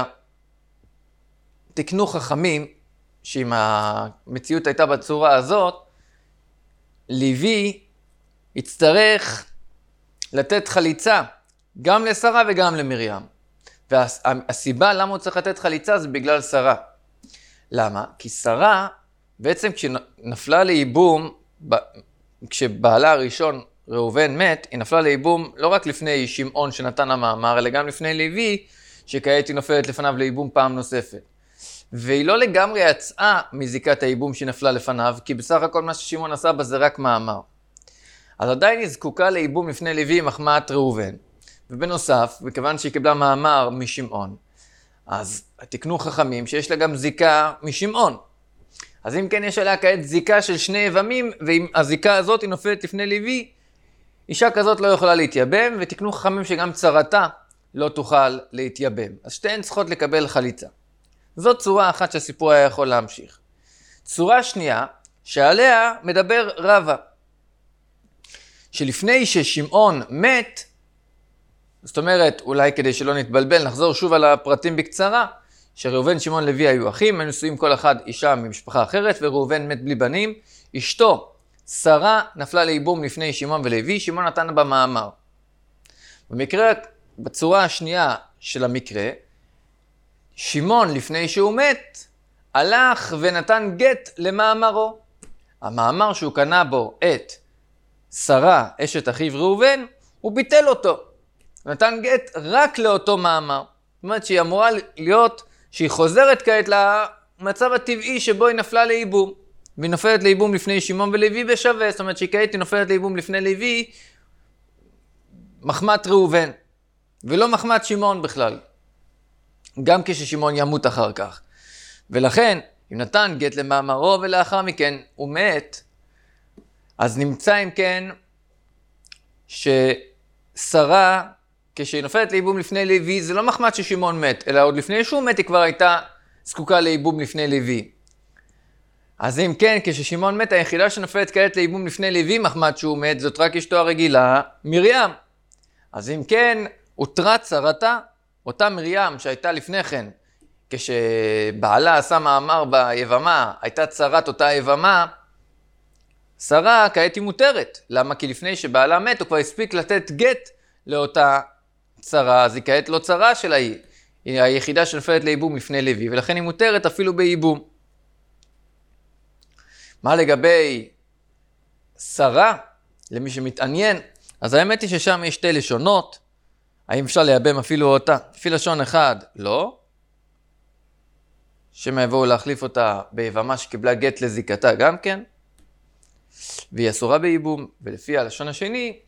S1: תקנו חכמים, שאם המציאות הייתה בצורה הזאת, לוי יצטרך לתת חליצה גם לשרה וגם למרים. והסיבה למה הוא צריך לתת חליצה זה בגלל שרה. למה? כי שרה בעצם כשנפלה לייבום, כשבעלה הראשון ראובן מת, היא נפלה לייבום לא רק לפני שמעון שנתן המאמר, אלא גם לפני לוי, שכעת היא נופלת לפניו לייבום פעם נוספת. והיא לא לגמרי יצאה מזיקת הייבום שנפלה לפניו, כי בסך הכל מה ששמעון עשה בה זה רק מאמר. אז עדיין היא זקוקה לייבום לפני לוי מחמת ראובן. ובנוסף, מכיוון שהיא קיבלה מאמר משמעון, אז תקנו חכמים שיש לה גם זיקה משמעון. אז אם כן יש עליה כעת זיקה של שני יבמים, ואם הזיקה הזאת היא נופלת לפני לוי, אישה כזאת לא יכולה להתייבם, ותקנו חכמים שגם צרתה לא תוכל להתייבם. אז שתיהן צריכות לקבל חליצה. זאת צורה אחת שהסיפור היה יכול להמשיך. צורה שנייה, שעליה מדבר רבא. שלפני ששמעון מת, זאת אומרת, אולי כדי שלא נתבלבל, נחזור שוב על הפרטים בקצרה, שראובן, שמעון, לוי היו אחים, הם נשואים כל אחד אישה ממשפחה אחרת, וראובן מת בלי בנים. אשתו, שרה, נפלה לייבום לפני שמעון ולוי, שמעון נתן בה מאמר. במקרה, בצורה השנייה של המקרה, שמעון לפני שהוא מת, הלך ונתן גט למאמרו. המאמר שהוא קנה בו את שרה, אשת אחיו ראובן, הוא ביטל אותו. הוא נתן גט רק לאותו מאמר. זאת אומרת שהיא אמורה להיות, שהיא חוזרת כעת למצב הטבעי שבו היא נפלה לייבום. והיא נופלת לייבום לפני שמעון ולוי בשווה, זאת אומרת שהיא כעת היא נופלת לייבום לפני לוי מחמת ראובן, ולא מחמת שמעון בכלל. גם כששמעון ימות אחר כך. ולכן, אם נתן גט למאמרו ולאחר מכן הוא מת, אז נמצא אם כן ששרה, כשהיא נופלת לייבום לפני לוי, זה לא מחמת ששמעון מת, אלא עוד לפני שהוא מת היא כבר הייתה זקוקה לייבום לפני לוי. אז אם כן, כששמעון מת, היחידה שנופלת כעת לייבום לפני לוי מחמת שהוא מת, זאת רק אשתו הרגילה, מרים. אז אם כן, הותרה צרתה, אותה מרים שהייתה לפני כן, כשבעלה עשה מאמר ביבמה, הייתה צרת אותה יבמה, שרה כעת היא מותרת. למה? כי לפני שבעלה מת, הוא כבר הספיק לתת גט לאותה צרה, אז היא כעת לא צרה שלה היא. היא היחידה שנופלת לייבום לפני לוי, ולכן היא מותרת אפילו בייבום. מה לגבי שרה, למי שמתעניין? אז האמת היא ששם יש שתי לשונות. האם אפשר לייבם אפילו אותה? לפי לשון אחד, לא. שמה יבואו להחליף אותה ביבמה שקיבלה גט לזיקתה גם כן. והיא אסורה בייבום. ולפי הלשון השני,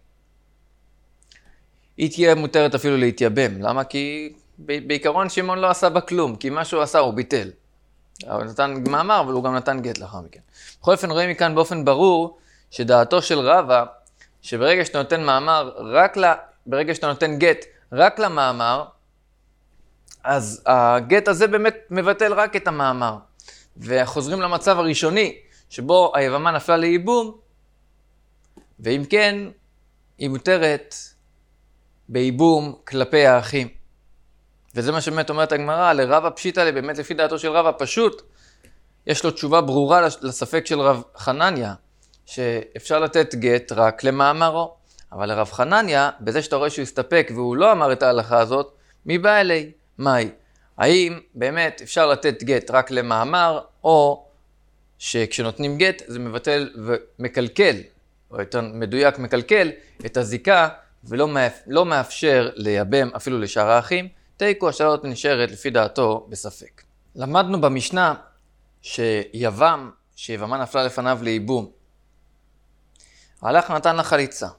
S1: היא תהיה מותרת אפילו להתייבם. למה? כי בעיקרון שמעון לא עשה בה כלום. כי מה שהוא עשה הוא ביטל. הוא נתן מאמר, אבל הוא גם נתן גט לאחר מכן. בכל אופן רואים מכאן באופן ברור שדעתו של רבא, שברגע שאתה נותן מאמר רק ל... ברגע שאתה נותן גט רק למאמר, אז הגט הזה באמת מבטל רק את המאמר. וחוזרים למצב הראשוני, שבו היבמה נפלה לייבום, ואם כן, היא מותרת בייבום כלפי האחים. וזה מה שבאמת אומרת הגמרא, לרבא פשיטא לי, באמת לפי דעתו של רבא פשוט, יש לו תשובה ברורה לספק של רב חנניה, שאפשר לתת גט רק למאמרו. אבל לרב חנניה, בזה שאתה רואה שהוא הסתפק והוא לא אמר את ההלכה הזאת, מי בא אליי? מהי? האם באמת אפשר לתת גט רק למאמר, או שכשנותנים גט זה מבטל ומקלקל, או יותר מדויק מקלקל, את הזיקה, ולא מאפ... לא מאפשר לייבם אפילו לשאר האחים? תיקו, השאלה הזאת נשארת לפי דעתו בספק. למדנו במשנה שיבם, שיבמה נפלה לפניו לייבום, הלך נתן לה חליצה.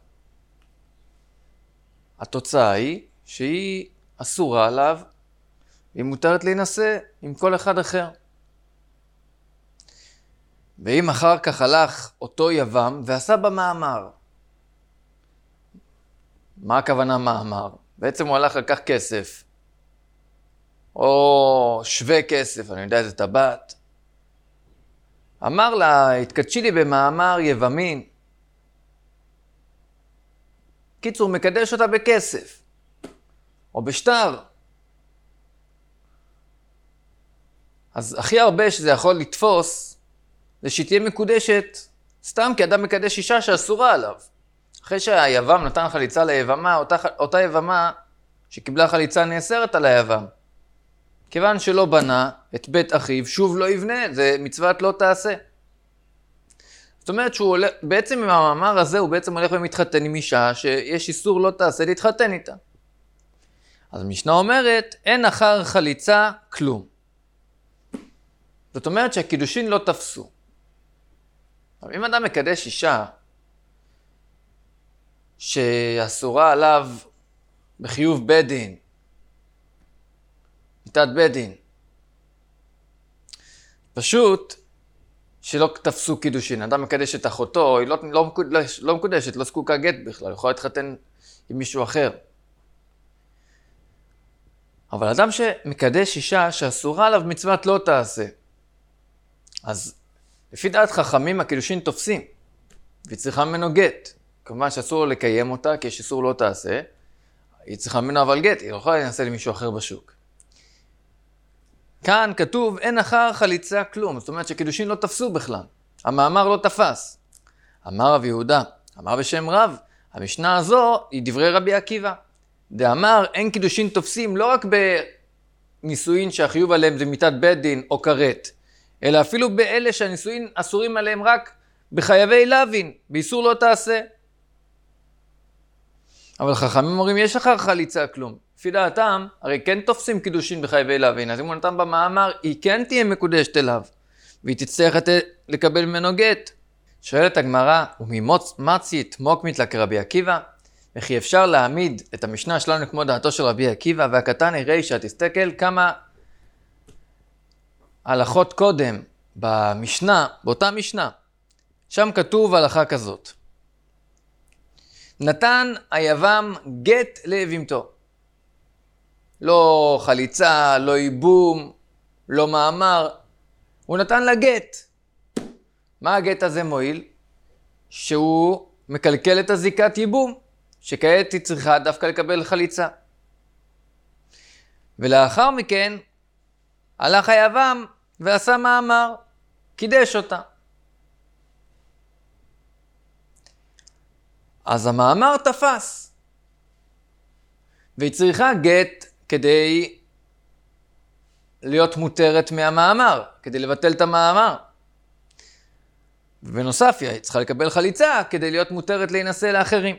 S1: התוצאה היא שהיא אסורה עליו, והיא מותרת להינשא עם כל אחד אחר. ואם אחר כך הלך אותו יבם ועשה במאמר. מה הכוונה מאמר? בעצם הוא הלך לקח כסף, או שווה כסף, אני יודע איזה טבעת. אמר לה, התקדשי לי במאמר יבמין. קיצור, מקדש אותה בכסף, או בשטר. אז הכי הרבה שזה יכול לתפוס, זה שהיא תהיה מקודשת, סתם כי אדם מקדש אישה שאסורה עליו. אחרי שהיבם נתן חליצה ליבמה, אותה, אותה יבמה שקיבלה חליצה נאסרת על היבם. כיוון שלא בנה את בית אחיו, שוב לא יבנה, זה מצוות לא תעשה. זאת אומרת שהוא הולך, בעצם עם המאמר הזה הוא בעצם הולך ומתחתן עם אישה שיש איסור לא תעשה להתחתן איתה. אז המשנה אומרת, אין אחר חליצה כלום. זאת אומרת שהקידושין לא תפסו. אם אדם מקדש אישה שאסורה עליו בחיוב בית דין, מיתת בית דין, פשוט שלא תפסו קידושין. אדם מקדש את אחותו, היא לא, לא, מקודש, לא מקודשת, לא זקוקה גט בכלל, יכולה להתחתן עם מישהו אחר. אבל אדם שמקדש אישה שאסורה עליו מצוות לא תעשה, אז לפי דעת חכמים הקידושין תופסים, והיא צריכה ממנו גט. כמובן שאסור לו לקיים אותה, כי יש איסור לא תעשה, היא צריכה ממנו אבל גט, היא לא יכולה להנסה למישהו אחר בשוק. כאן כתוב, אין אחר חליצה כלום, זאת אומרת שקידושין לא תפסו בכלל. המאמר לא תפס. אמר רב יהודה, אמר בשם רב, המשנה הזו היא דברי רבי עקיבא. דאמר, אין קידושין תופסים לא רק בנישואין שהחיוב עליהם זה מיתת בית דין או כרת, אלא אפילו באלה שהנישואין אסורים עליהם רק בחייבי לוין, באיסור לא תעשה. אבל חכמים אומרים, יש אחר חליצה כלום. לפי דעתם, הרי כן תופסים קידושין בחייבי לוין, אז אם הוא נתן במאמר, היא כן תהיה מקודשת אליו, והיא תצטרך לקבל ממנו גט. שואלת הגמרא, וממצי תמוקמית לה כרבי עקיבא, וכי אפשר להעמיד את המשנה שלנו כמו דעתו של רבי עקיבא, והקטן יראה שתסתכל כמה הלכות קודם במשנה, באותה משנה, שם כתוב הלכה כזאת. נתן היבם גט ליבימתו. לא חליצה, לא ייבום, לא מאמר. הוא נתן לה גט. מה הגט הזה מועיל? שהוא מקלקל את הזיקת ייבום, שכעת היא צריכה דווקא לקבל חליצה. ולאחר מכן הלך היבם ועשה מאמר, קידש אותה. אז המאמר תפס. והיא צריכה גט כדי להיות מותרת מהמאמר, כדי לבטל את המאמר. ובנוסף היא צריכה לקבל חליצה כדי להיות מותרת להינשא לאחרים.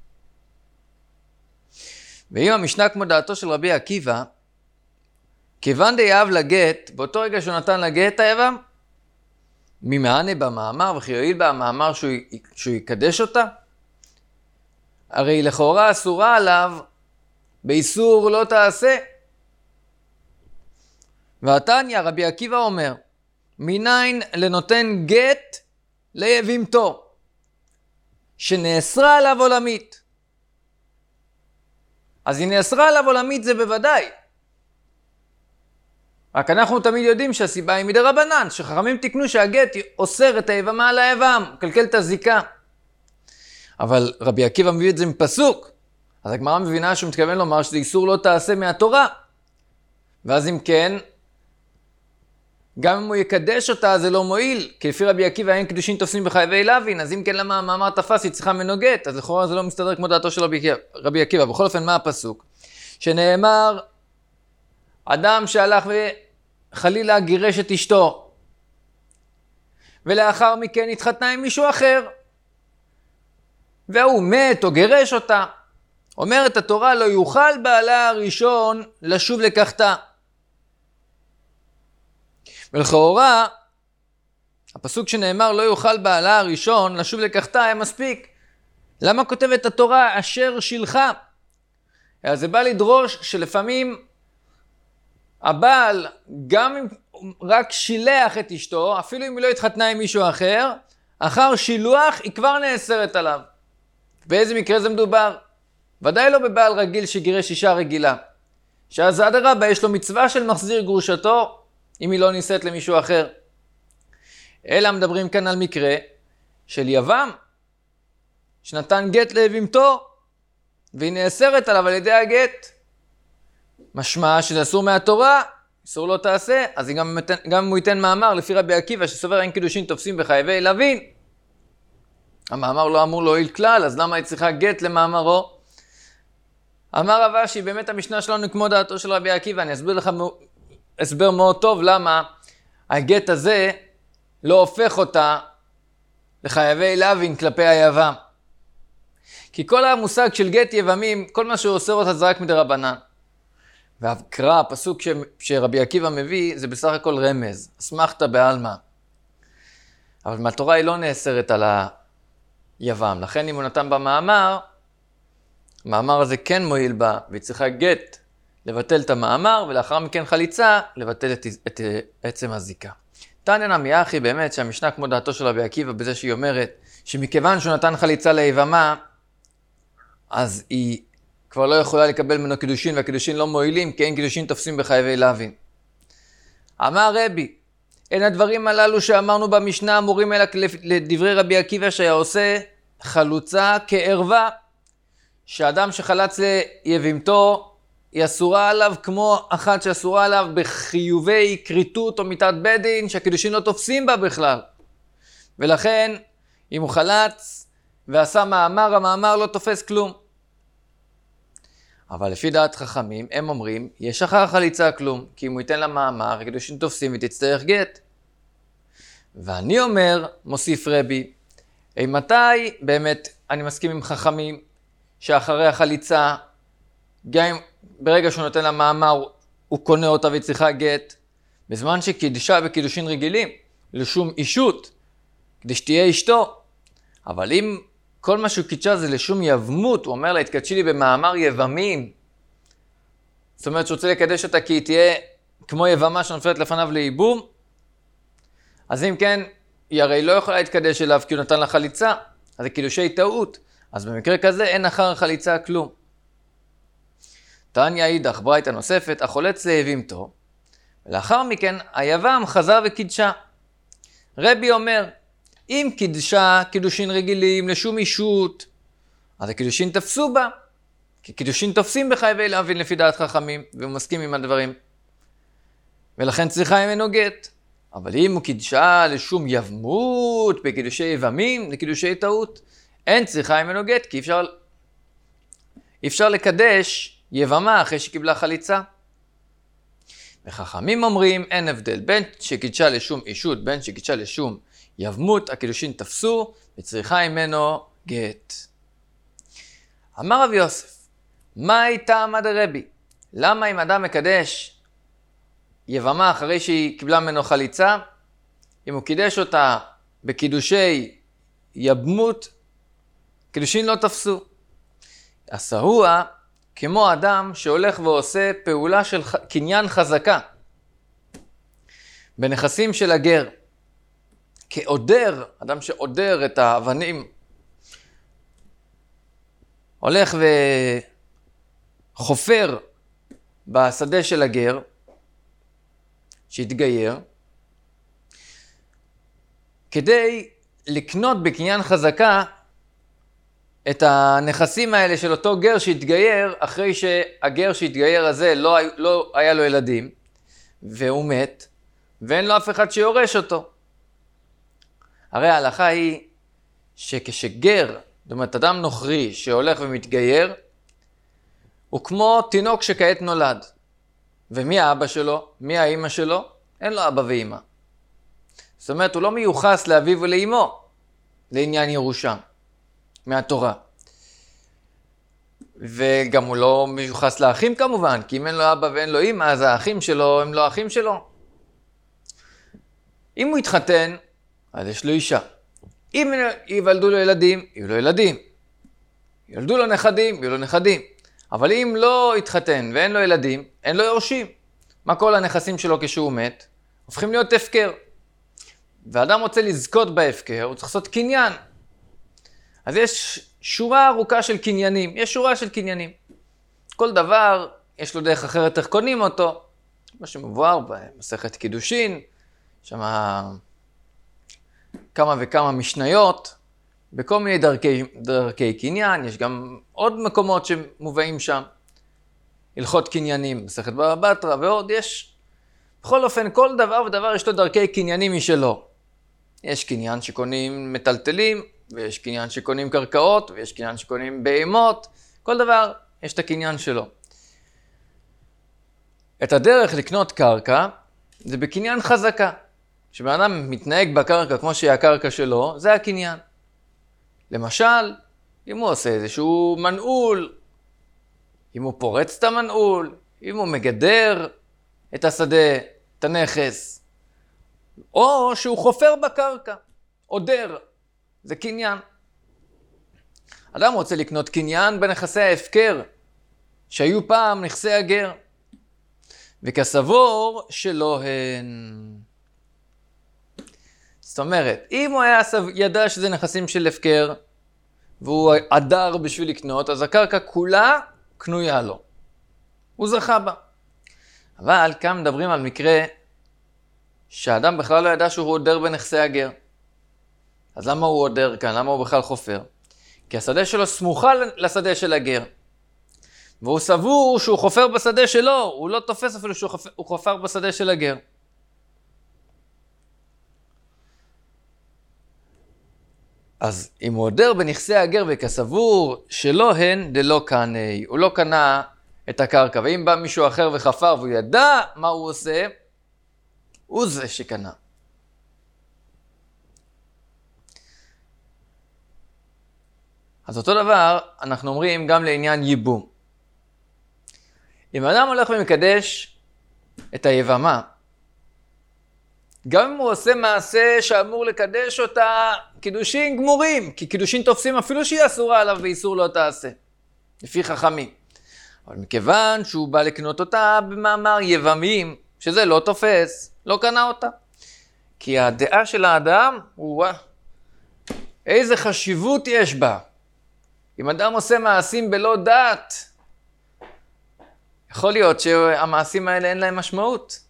S1: ואם המשנה כמו דעתו של רבי עקיבא, כיוון דייב לגט, באותו רגע שהוא נתן לגט היבם, ממענה במאמר וכי יועיל בה המאמר שהוא, שהוא יקדש אותה, הרי לכאורה אסורה עליו באיסור לא תעשה. והתניא רבי עקיבא אומר, מניין לנותן גט ליבימתו, שנאסרה עליו עולמית. אז היא נאסרה עליו עולמית זה בוודאי. רק אנחנו תמיד יודעים שהסיבה היא מדרבנן, שחכמים תקנו שהגט אוסר את היבמה על היבם, קלקל את הזיקה. אבל רבי עקיבא מביא את זה מפסוק, אז הגמרא מבינה שהוא מתכוון לומר שזה איסור לא תעשה מהתורה. ואז אם כן, גם אם הוא יקדש אותה זה לא מועיל, כי לפי רבי עקיבא אין קידושין תופסים בחייבי לוין, אז אם כן למה המאמר תפס היא צריכה ממנו גט, אז לכאורה זה לא מסתדר כמו דעתו של רבי, רבי עקיבא. בכל אופן מה הפסוק? שנאמר, אדם שהלך וחלילה גירש את אשתו, ולאחר מכן התחתנה עם מישהו אחר, והוא מת או גירש אותה. אומרת התורה, לא יוכל בעלה הראשון לשוב לקחתה. ולכאורה, הפסוק שנאמר לא יוכל בעלה הראשון לשוב לקחתה היה מספיק. למה כותבת התורה אשר שילחה? אז זה בא לדרוש שלפעמים הבעל, גם אם רק שילח את אשתו, אפילו אם היא לא התחתנה עם מישהו אחר, אחר שילוח היא כבר נאסרת עליו. באיזה מקרה זה מדובר? ודאי לא בבעל רגיל שגירש אישה רגילה. שאז אדרבה יש לו מצווה של מחזיר גרושתו, אם היא לא נישאת למישהו אחר. אלא מדברים כאן על מקרה של יבם, שנתן גט ליבימתו, והיא נאסרת עליו על ידי הגט. משמע שזה אסור מהתורה, אסור לא תעשה, אז גם, גם הוא ייתן מאמר לפי רבי עקיבא שסובר אין קידושין תופסים בחייבי לוין. המאמר לא אמור להועיל כלל, אז למה היא צריכה גט למאמרו? אמר רב אשי, באמת המשנה שלנו כמו דעתו של רבי עקיבא, אני אסביר לך הסבר מאוד טוב למה הגט הזה לא הופך אותה לחייבי לוין כלפי היבם. כי כל המושג של גט יבמים, כל מה שהוא אוסר אותה זה רק מדרבנן. והקרא, הפסוק ש... שרבי עקיבא מביא, זה בסך הכל רמז, אסמכתא בעלמא. אבל מהתורה היא לא נאסרת על היבם, לכן אם הוא נתן במאמר, המאמר הזה כן מועיל בה, והיא צריכה גט לבטל את המאמר, ולאחר מכן חליצה לבטל את, את, את עצם הזיקה. תניא נמי אחי, באמת שהמשנה כמו דעתו של רבי עקיבא בזה שהיא אומרת, שמכיוון שהוא נתן חליצה ליבמה, אז היא כבר לא יכולה לקבל ממנו קידושין, והקידושין לא מועילים, כי אין קידושין תופסים בחייבי לוין. אמר רבי, אין הדברים הללו שאמרנו במשנה אמורים אלא לדברי רבי עקיבא שהיה עושה חלוצה כערווה, שאדם שחלץ ליבימתו היא אסורה עליו כמו אחת שאסורה עליו בחיובי כריתות או מיתת בית דין, שהקידושין לא תופסים בה בכלל. ולכן, אם הוא חלץ ועשה מאמר, המאמר לא תופס כלום. אבל לפי דעת חכמים, הם אומרים, יש אחר חליצה כלום, כי אם הוא ייתן לה מאמר, הקידושין תופסים ותצטרך גט. ואני אומר, מוסיף רבי, מתי באמת אני מסכים עם חכמים, שאחרי החליצה, גם אם ברגע שהוא נותן לה מאמר, הוא קונה אותה וצריכה גט, בזמן שקידשה וקידושין רגילים, לשום אישות, כדי שתהיה אשתו. אבל אם כל מה שהוא קידשה זה לשום יבמות, הוא אומר לה, התקדשי לי במאמר יבמים. זאת אומרת שהוא רוצה לקדש אותה כי היא תהיה כמו יבמה שנופלת לפניו לייבום. אז אם כן, היא הרי לא יכולה להתקדש אליו כי הוא נתן לה חליצה. אז זה קידושי טעות. אז במקרה כזה אין אחר חליצה כלום. תניא אידך ברייתא נוספת, החולץ ליבימתו, ולאחר מכן היבם חזר וקידשה. רבי אומר, אם קידשה קידושין רגילים לשום אישות, אז הקידושין תפסו בה, כי קידושין תופסים בחייבי לוין לפי דעת חכמים, והוא מסכים עם הדברים. ולכן צריכה ממנו גט. אבל אם הוא קידשה לשום יבמות בקידושי יבמים, לקידושי טעות, אין צריכה ממנו גט, כי אפשר, אפשר לקדש יבמה אחרי שקיבלה חליצה. וחכמים אומרים, אין הבדל בין שקידשה לשום אישות, בין שקידשה לשום יבמות, הקידושין תפסו, וצריכה ממנו גט. אמר רב יוסף, מה הייתה עמד הרבי? למה אם אדם מקדש יבמה אחרי שהיא קיבלה ממנו חליצה, אם הוא קידש אותה בקידושי יבמות, קידושין לא תפסו. הסהוע כמו אדם שהולך ועושה פעולה של קניין חזקה בנכסים של הגר. כעודר, אדם שעודר את האבנים, הולך וחופר בשדה של הגר, שהתגייר, כדי לקנות בקניין חזקה את הנכסים האלה של אותו גר שהתגייר, אחרי שהגר שהתגייר הזה לא, לא היה לו ילדים, והוא מת, ואין לו אף אחד שיורש אותו. הרי ההלכה היא שכשגר, זאת אומרת אדם נוכרי שהולך ומתגייר, הוא כמו תינוק שכעת נולד. ומי האבא שלו? מי האמא שלו? אין לו אבא ואמא. זאת אומרת, הוא לא מיוחס לאביו ולאמו, לעניין ירושה, מהתורה. וגם הוא לא מיוחס לאחים כמובן, כי אם אין לו אבא ואין לו אמא, אז האחים שלו הם לא אחים שלו. אם הוא יתחתן, אז יש לו אישה. אם ייוולדו לו ילדים, יהיו לו ילדים. ילדו לו נכדים, יהיו לו נכדים. אבל אם לא יתחתן ואין לו ילדים, אין לו יורשים. מה כל הנכסים שלו כשהוא מת? הופכים להיות הפקר. ואדם רוצה לזכות בהפקר, הוא צריך לעשות קניין. אז יש שורה ארוכה של קניינים. יש שורה של קניינים. כל דבר, יש לו דרך אחרת איך קונים אותו. מה שמבואר במסכת קידושין, שם כמה וכמה משניות, בכל מיני דרכי, דרכי קניין, יש גם עוד מקומות שמובאים שם. הלכות קניינים, מסכת בבא בתרא ועוד, יש. בכל אופן, כל דבר ודבר יש לו דרכי קניינים משלו. יש קניין שקונים מטלטלים, ויש קניין שקונים קרקעות, ויש קניין שקונים בהמות. כל דבר יש את הקניין שלו. את הדרך לקנות קרקע, זה בקניין חזקה. כשבן אדם מתנהג בקרקע כמו שהיא הקרקע שלו, זה הקניין. למשל, אם הוא עושה איזשהו מנעול, אם הוא פורץ את המנעול, אם הוא מגדר את השדה, את הנכס, או שהוא חופר בקרקע, עודר, זה קניין. אדם רוצה לקנות קניין בנכסי ההפקר, שהיו פעם נכסי הגר, וכסבור שלא הן. זאת אומרת, אם הוא היה ידע שזה נכסים של הפקר, והוא עדר בשביל לקנות, אז הקרקע כולה קנויה לו. הוא זכה בה. אבל כאן מדברים על מקרה שהאדם בכלל לא ידע שהוא עודר בנכסי הגר. אז למה הוא עודר כאן? למה הוא בכלל חופר? כי השדה שלו סמוכה לשדה של הגר. והוא סבור שהוא חופר בשדה שלו, הוא לא תופס אפילו שהוא חופר, הוא חופר בשדה של הגר. אז אם הוא עודר בנכסי הגר וכסבור שלא הן דלא קנאי, הוא לא קנה את הקרקע, ואם בא מישהו אחר וחפר והוא ידע מה הוא עושה, הוא זה שקנה. אז אותו דבר אנחנו אומרים גם לעניין ייבום. אם אדם הולך ומקדש את היבמה, גם אם הוא עושה מעשה שאמור לקדש אותה קידושין גמורים, כי קידושין תופסים אפילו שהיא אסורה עליו ואיסור לא תעשה, לפי חכמים. אבל מכיוון שהוא בא לקנות אותה במאמר יבמים, שזה לא תופס, לא קנה אותה. כי הדעה של האדם, הוא, איזה חשיבות יש בה. אם אדם עושה מעשים בלא דעת, יכול להיות שהמעשים האלה אין להם משמעות.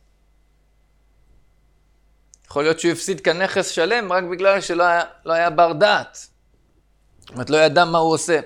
S1: יכול להיות שהוא הפסיד כאן נכס שלם רק בגלל שלא היה, לא היה בר דעת. זאת אומרת, לא ידע מה הוא עושה.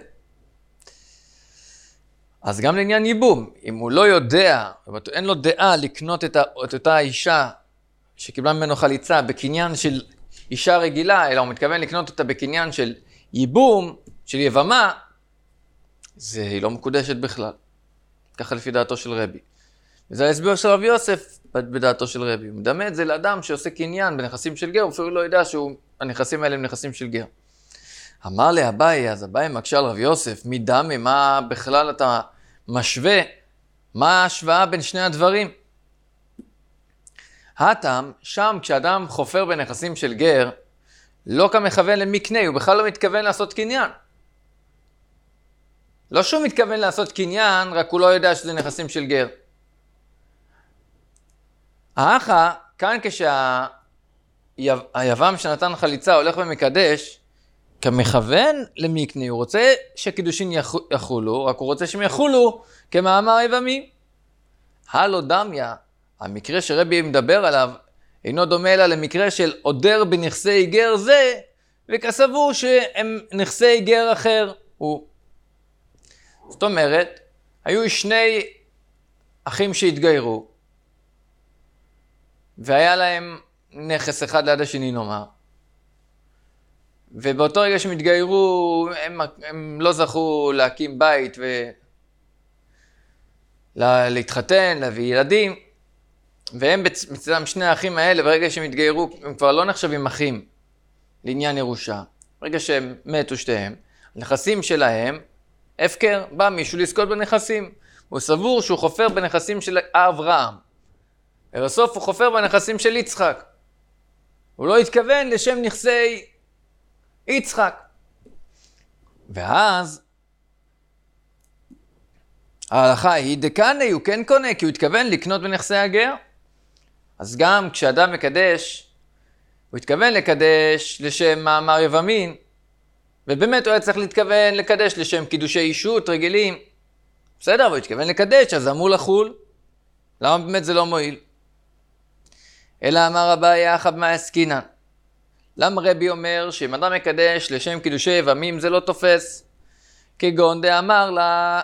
S1: אז גם לעניין ייבום, אם הוא לא יודע, אין לו דעה לקנות את, ה, את אותה אישה שקיבלה ממנו חליצה בקניין של אישה רגילה, אלא הוא מתכוון לקנות אותה בקניין של ייבום, של יבמה, זה היא לא מקודשת בכלל. ככה לפי דעתו של רבי. וזה ההסבר של רבי יוסף בדעתו של רבי. הוא מדמה את זה לאדם שעושה קניין בנכסים של גר, הוא אפילו לא יודע שהנכסים האלה הם נכסים של גר. אמר לאביי, אז אביי מקשה על רבי יוסף, מי דמה, מה בכלל אתה משווה, מה ההשוואה בין שני הדברים? הטעם, שם כשאדם חופר בנכסים של גר, לא כמכוון למקנה, הוא בכלל לא מתכוון לעשות קניין. לא שהוא מתכוון לעשות קניין, רק הוא לא יודע שזה נכסים של גר. האחה, כאן כשהיבם שנתן חליצה הולך ומקדש, כמכוון למקנה, הוא רוצה שקידושין יחולו, רק הוא רוצה שהם יחולו כמאמר יבמי. הלא דמיה, המקרה שרבי מדבר עליו, אינו דומה אלא למקרה של עודר בנכסי גר זה, וכסבור שהם נכסי גר אחר. הוא. זאת אומרת, היו שני אחים שהתגיירו, והיה להם נכס אחד ליד השני נאמר. ובאותו רגע שהם התגיירו, הם, הם לא זכו להקים בית ולהתחתן, להביא ילדים. והם מצדם שני האחים האלה, ברגע שהם התגיירו, הם כבר לא נחשבים אחים לעניין ירושה. ברגע שהם מתו שתיהם, הנכסים שלהם, הפקר, בא מישהו לזכות בנכסים. הוא סבור שהוא חופר בנכסים של אברהם. ובסוף הוא חופר בנכסים של יצחק. הוא לא התכוון לשם נכסי יצחק. ואז ההלכה היא דקנה, הוא כן קונה, כי הוא התכוון לקנות בנכסי הגר. אז גם כשאדם מקדש, הוא התכוון לקדש לשם מאמר יבמין, ובאמת הוא היה צריך להתכוון לקדש לשם קידושי אישות רגילים. בסדר, אבל הוא התכוון לקדש, אז אמור לחול. למה באמת זה לא מועיל? אלא אמר אביי אחא במאי עסקינן. למה רבי אומר שאם אדם מקדש לשם קידושי יבמים זה לא תופס? כגון דאמר לה,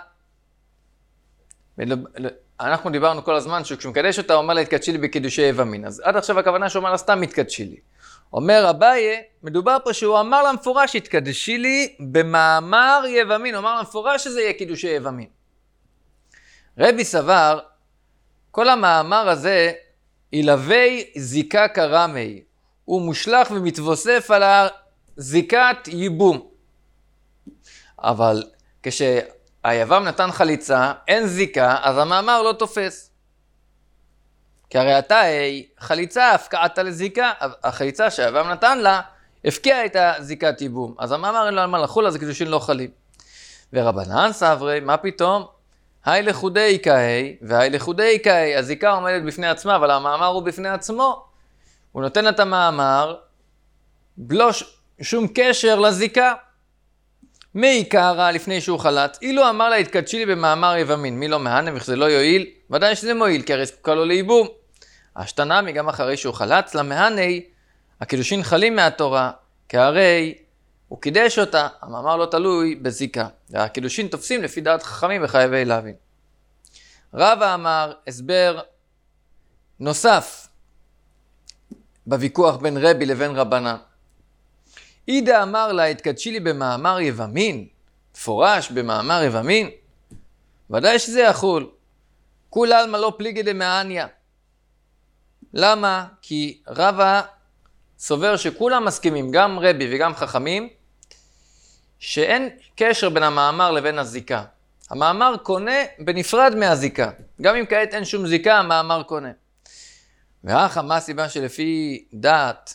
S1: אנחנו דיברנו כל הזמן שכשהוא מקדש אותה הוא אומר לה התקדשי לי בקידושי יבמין. אז עד עכשיו הכוונה שהוא אומר לה סתם התקדשי לי. אומר אביי, מדובר פה שהוא אמר לה מפורש התקדשי לי במאמר יבמין, הוא אמר לה מפורש שזה יהיה קידושי יבמין. רבי סבר, כל המאמר הזה ילווי זיקה קרמי, הוא מושלך ומתווסף על הזיקת ייבום. אבל כשהיבם נתן חליצה, אין זיקה, אז המאמר לא תופס. כי הרי אתה חליצה, הפקעת לזיקה, החליצה שהיבם נתן לה, הפקיעה את הזיקת ייבום. אז המאמר אין לו על מה לחול, אז קידושין לא חלים. ורבנן סברי, מה פתאום? היי לחודי קאי, והי לחודי קאי, הזיקה עומדת בפני עצמה, אבל המאמר הוא בפני עצמו. הוא נותן את המאמר, בלא שום קשר לזיקה. מי קרא לפני שהוא חלץ? אילו אמר לה התקדשי לי במאמר יבמין, מי לא מהנם וכזה לא יועיל? ודאי שזה מועיל, כי הרי זקוקה לו לייבום. השתנמי גם אחרי שהוא חלץ, למהני, הקידושין חלים מהתורה, כי הרי הוא קידש אותה, המאמר לא תלוי בזיקה. והקידושין תופסים לפי דעת חכמים וחייבי להבין. רבא אמר, הסבר נוסף בוויכוח בין רבי לבין רבנן. אידה אמר לה, התקדשי לי במאמר יבמין, פורש במאמר יבמין, ודאי שזה יחול. כול עלמא לא פליגי דמעניא. למה? כי רבא סובר שכולם מסכימים, גם רבי וגם חכמים, שאין קשר בין המאמר לבין הזיקה. המאמר קונה בנפרד מהזיקה. גם אם כעת אין שום זיקה, המאמר קונה. ואחר, מה הסיבה שלפי דעת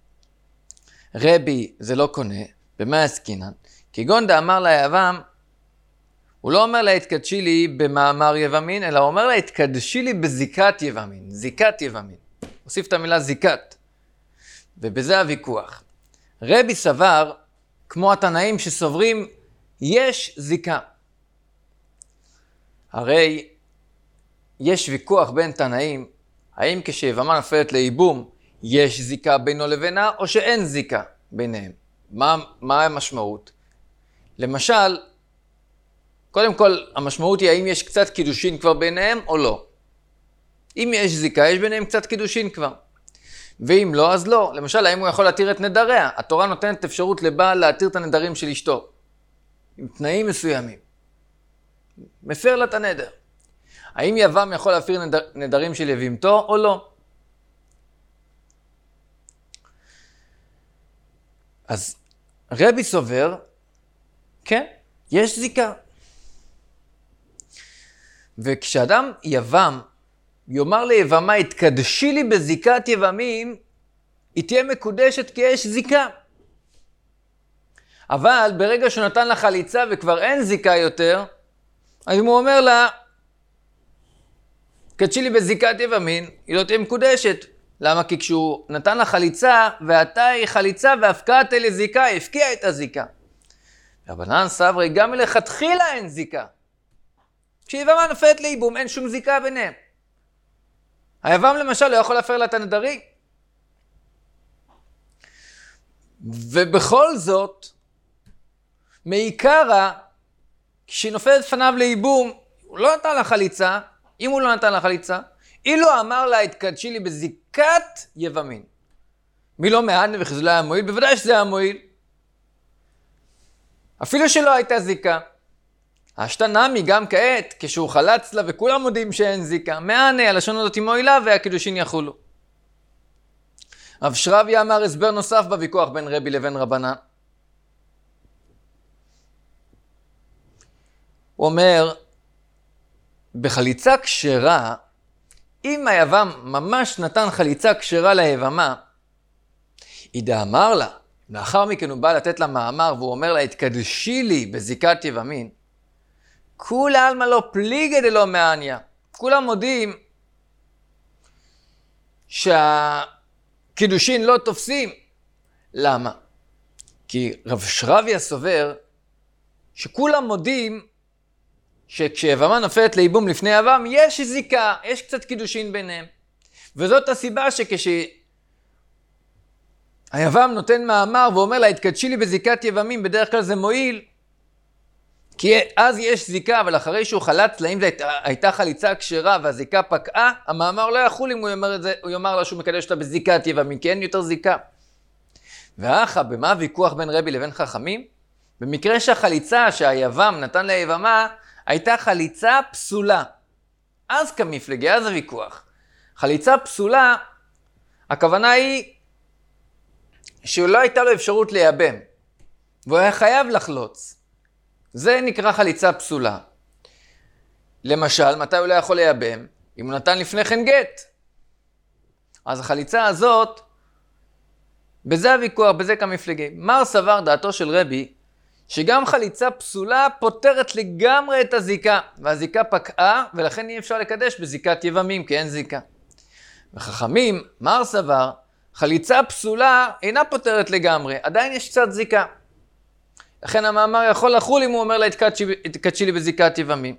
S1: רבי זה לא קונה? במה עסקינן? כגון דאמר לה יבם, הוא לא אומר לה התקדשי לי במאמר יבמין, אלא הוא אומר לה התקדשי לי בזיקת יבמין. זיקת יבמין. הוסיף את המילה זיקת. ובזה הוויכוח. רבי סבר, כמו התנאים שסוברים, יש זיקה. הרי יש ויכוח בין תנאים, האם כשיבמה נופלת לייבום, יש זיקה בינו לבינה, או שאין זיקה ביניהם. מה, מה המשמעות? למשל, קודם כל, המשמעות היא האם יש קצת קידושין כבר ביניהם או לא. אם יש זיקה, יש ביניהם קצת קידושין כבר. ואם לא, אז לא. למשל, האם הוא יכול להתיר את נדריה? התורה נותנת אפשרות לבעל להתיר את הנדרים של אשתו. עם תנאים מסוימים. מפר לה את הנדר. האם יבם יכול להפיר נדר, נדרים של יבימתו או לא? אז רבי סובר, כן, יש זיקה. וכשאדם יבם, יאמר ליבמה, התקדשי לי בזיקת יבמים, היא תהיה מקודשת כי יש זיקה. אבל ברגע שהוא נתן לה חליצה וכבר אין זיקה יותר, אז אם הוא אומר לה, התקדשי לי בזיקת יבמין, היא לא תהיה מקודשת. למה? כי כשהוא נתן לה חליצה, ואתה היא חליצה והפקעת לזיקה, הפקיע את הזיקה. רבנן סברי, גם מלכתחילה אין זיקה. כשיבמה נופלת לייבום, אין שום זיקה ביניהם. היבם למשל לא יכול להפר לה את הנדרים. ובכל זאת, מעיקרה, כשהיא נופלת פניו לייבום, הוא לא נתן לה חליצה. אם הוא לא נתן לה חליצה, אילו אמר לה התקדשי לי בזיקת יבמין. מי לא מהנם וכי זה לא היה מועיל? בוודאי שזה היה מועיל. אפילו שלא הייתה זיקה. השתנמי גם כעת, כשהוא חלץ לה וכולם מודים שאין זיקה, מהנה, הלשון הזאת היא מועילה והקידושין יחולו. רב שרביה אמר הסבר נוסף בוויכוח בין רבי לבין רבנן. הוא אומר, בחליצה כשרה, אם היבם ממש נתן חליצה כשרה ליבמה, אידה אמר לה, לאחר מכן הוא בא לתת לה מאמר והוא אומר לה, התקדשי לי בזיקת יבמין, כולה עלמא לא פליגי דלא מעניא. כולם מודים שהקידושין לא תופסים. למה? כי רב שרביה סובר שכולם מודים שכשיבמה נופלת לייבום לפני יבם, יש זיקה, יש קצת קידושין ביניהם. וזאת הסיבה שכש... היבם נותן מאמר ואומר לה, התקדשי לי בזיקת יבמים, בדרך כלל זה מועיל. כי אז יש זיקה, אבל אחרי שהוא חלץ לה, אם זו הייתה, הייתה חליצה כשרה והזיקה פקעה, המאמר לא יחול אם הוא יאמר, את זה, הוא יאמר לה שהוא מקדש אותה בזיקת יבמים, כי אין יותר זיקה. ואחא, במה הוויכוח בין רבי לבין חכמים? במקרה שהחליצה שהיבם נתן ליבמה, הייתה חליצה פסולה. אז כמפלגי, אז הוויכוח. חליצה פסולה, הכוונה היא שלא הייתה לו אפשרות לייבם, והוא היה חייב לחלוץ. זה נקרא חליצה פסולה. למשל, מתי הוא לא יכול לייבם? אם הוא נתן לפני כן גט. אז החליצה הזאת, בזה הוויכוח, בזה כמפלגי. מר סבר דעתו של רבי, שגם חליצה פסולה פותרת לגמרי את הזיקה, והזיקה פקעה, ולכן אי אפשר לקדש בזיקת יבמים, כי אין זיקה. וחכמים, מר סבר, חליצה פסולה אינה פותרת לגמרי, עדיין יש קצת זיקה. לכן המאמר יכול לחול אם הוא אומר לה, התקדשי לי בזיקת יבמים.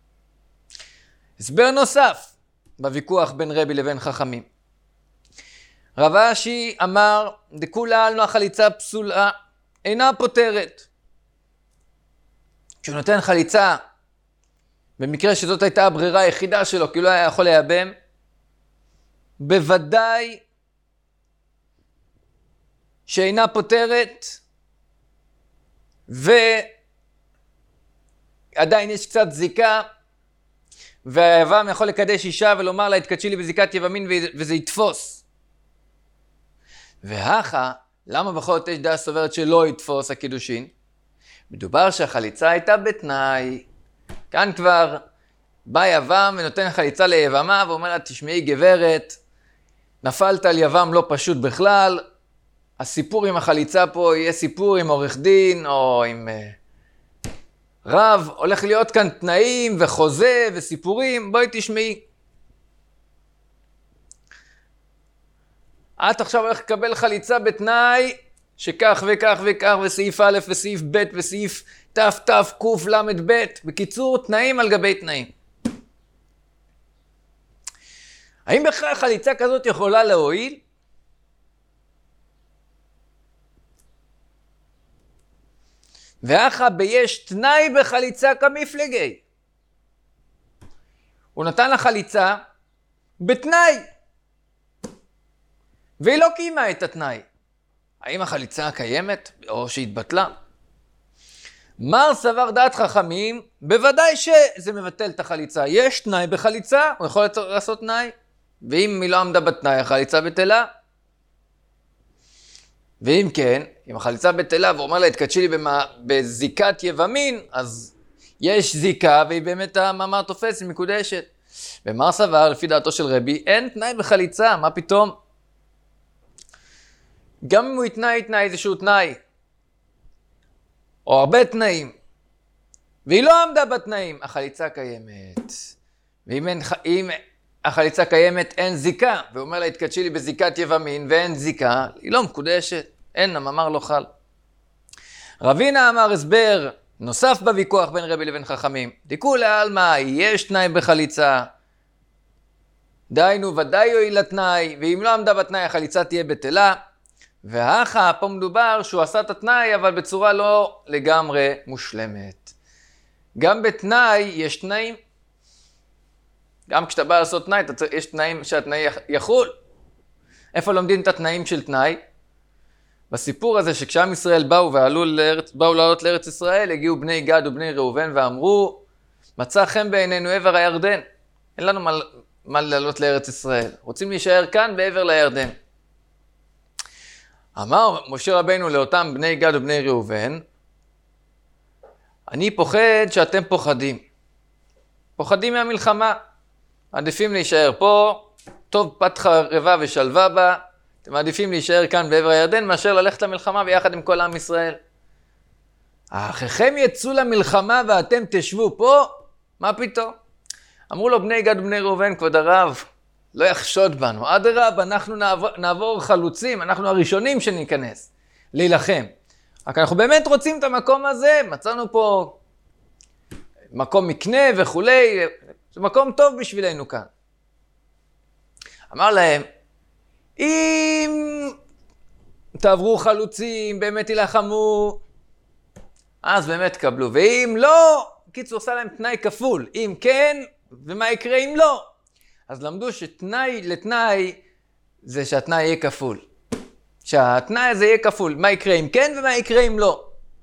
S1: הסבר נוסף בוויכוח בין רבי לבין חכמים. רב אשי אמר, דכולה עלמא חליצה פסולה אינה פותרת. כשהוא נותן חליצה, במקרה שזאת הייתה הברירה היחידה שלו, כי הוא לא היה יכול לייבם, בוודאי שאינה פותרת, ועדיין יש קצת זיקה, והיבם יכול לקדש אישה ולומר לה, התקדשי לי בזיקת יבמין, וזה יתפוס. והכה, למה בכל זאת יש דעה סוברת שלא יתפוס הקידושין? מדובר שהחליצה הייתה בתנאי. כאן כבר בא יבם ונותן חליצה ליבמה, ואומר לה, תשמעי גברת, נפלת על יבם לא פשוט בכלל, הסיפור עם החליצה פה יהיה סיפור עם עורך דין או עם uh, רב, הולך להיות כאן תנאים וחוזה וסיפורים, בואי תשמעי. את עכשיו הולך לקבל חליצה בתנאי שכך וכך וכך וסעיף א' וסעיף ב' וסעיף ת' ת' ק' ל' ב', בקיצור תנאים על גבי תנאים. האם בכלל חליצה כזאת יכולה להועיל? ואחא ביש תנאי בחליצה כמפלגי. הוא נתן לה חליצה בתנאי, והיא לא קיימה את התנאי. האם החליצה קיימת או שהתבטלה? מר סבר דעת חכמים, בוודאי שזה מבטל את החליצה. יש תנאי בחליצה, הוא יכול לעשות תנאי. ואם היא לא עמדה בתנאי, החליצה בטלה. ואם כן, אם החליצה בטלה ואומר לה, התקדשי לי במה, בזיקת יבמין, אז יש זיקה, והיא באמת המאמר תופס, היא מקודשת. ומר סבר, לפי דעתו של רבי, אין תנאי בחליצה, מה פתאום? גם אם הוא יתנאי, תנאי איזשהו תנאי, או הרבה תנאים, והיא לא עמדה בתנאים, החליצה קיימת. ואם אין, אם החליצה קיימת, אין זיקה, והוא אומר לה, התקדשי לי בזיקת יבמין, ואין זיקה, היא לא מקודשת, אין, המאמר לא חל. רבינה אמר הסבר נוסף בוויכוח בין רבי לבין חכמים, דכולי עלמא, יש תנאי בחליצה, דיינו ודאי יועיל לתנאי, ואם לא עמדה בתנאי, החליצה תהיה בטלה, והאחא, פה מדובר שהוא עשה את התנאי, אבל בצורה לא לגמרי מושלמת. גם בתנאי יש תנאים. גם כשאתה בא לעשות תנאי, יש תנאים שהתנאי יחול. איפה לומדים את התנאים של תנאי? בסיפור הזה שכשעם ישראל באו ועלו לארץ, באו לעלות לארץ ישראל, הגיעו בני גד ובני ראובן ואמרו, מצא חן בעינינו עבר הירדן. אין לנו מה, מה לעלות לארץ ישראל. רוצים להישאר כאן בעבר לירדן. אמר משה רבינו לאותם בני גד ובני ראובן, אני פוחד שאתם פוחדים. פוחדים מהמלחמה. מעדיפים להישאר פה, טוב פת חרבה ושלווה בה, אתם מעדיפים להישאר כאן בעבר הירדן, מאשר ללכת למלחמה ביחד עם כל עם ישראל. אחיכם יצאו למלחמה ואתם תשבו פה? מה פתאום? אמרו לו בני גד ובני ראובן, כבוד הרב, לא יחשוד בנו. אדרבה, אנחנו נעבור, נעבור חלוצים, אנחנו הראשונים שניכנס להילחם. רק אנחנו באמת רוצים את המקום הזה, מצאנו פה מקום מקנה וכולי, זה מקום טוב בשבילנו כאן. אמר להם, אם תעברו חלוצים, באמת תילחמו, אז באמת תקבלו. ואם לא, קיצור עושה להם תנאי כפול. אם כן, ומה יקרה אם לא? אז למדו שתנאי לתנאי זה שהתנאי יהיה כפול. שהתנאי הזה יהיה כפול. מה יקרה אם כן ומה יקרה אם לא.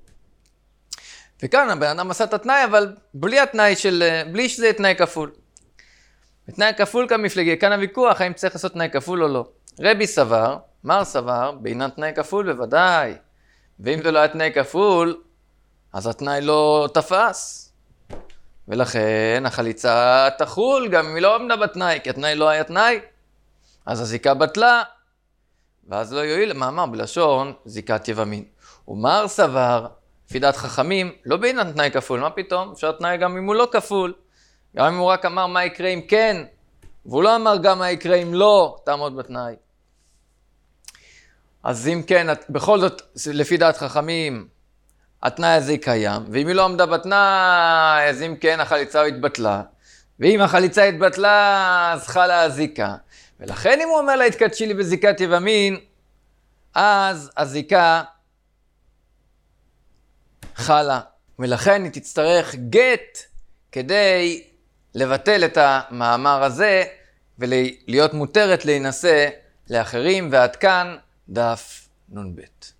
S1: וכאן הבן אדם עשה את התנאי, אבל בלי התנאי של, בלי שזה יהיה תנאי כפול. בתנאי כפול כמפלגה, כאן הוויכוח, האם צריך לעשות תנאי כפול או לא. רבי סבר, מר סבר, בעניין תנאי כפול בוודאי. ואם זה לא היה תנאי כפול, אז התנאי לא תפס. ולכן החליצה תחול, גם אם היא לא עמדה בתנאי, כי התנאי לא היה תנאי. אז הזיקה בטלה. ואז לא יועיל למאמר בלשון זיקת יבמין. ומר סבר, לפי דעת חכמים, לא בעניין תנאי כפול, מה פתאום? אפשר תנאי גם אם הוא לא כפול. גם אם הוא רק אמר מה יקרה אם כן, והוא לא אמר גם מה יקרה אם לא, תעמוד בתנאי. אז אם כן, בכל זאת, לפי דעת חכמים, התנאי הזה קיים, ואם היא לא עמדה בתנאי, אז אם כן, החליצה התבטלה. ואם החליצה התבטלה, אז חלה הזיקה. ולכן אם הוא אומר לה, התקדשי לי בזיקת יבמין, אז הזיקה חלה. ולכן היא תצטרך גט כדי לבטל את המאמר הזה, ולהיות מותרת להינשא לאחרים, ועד כאן דף נ"ב.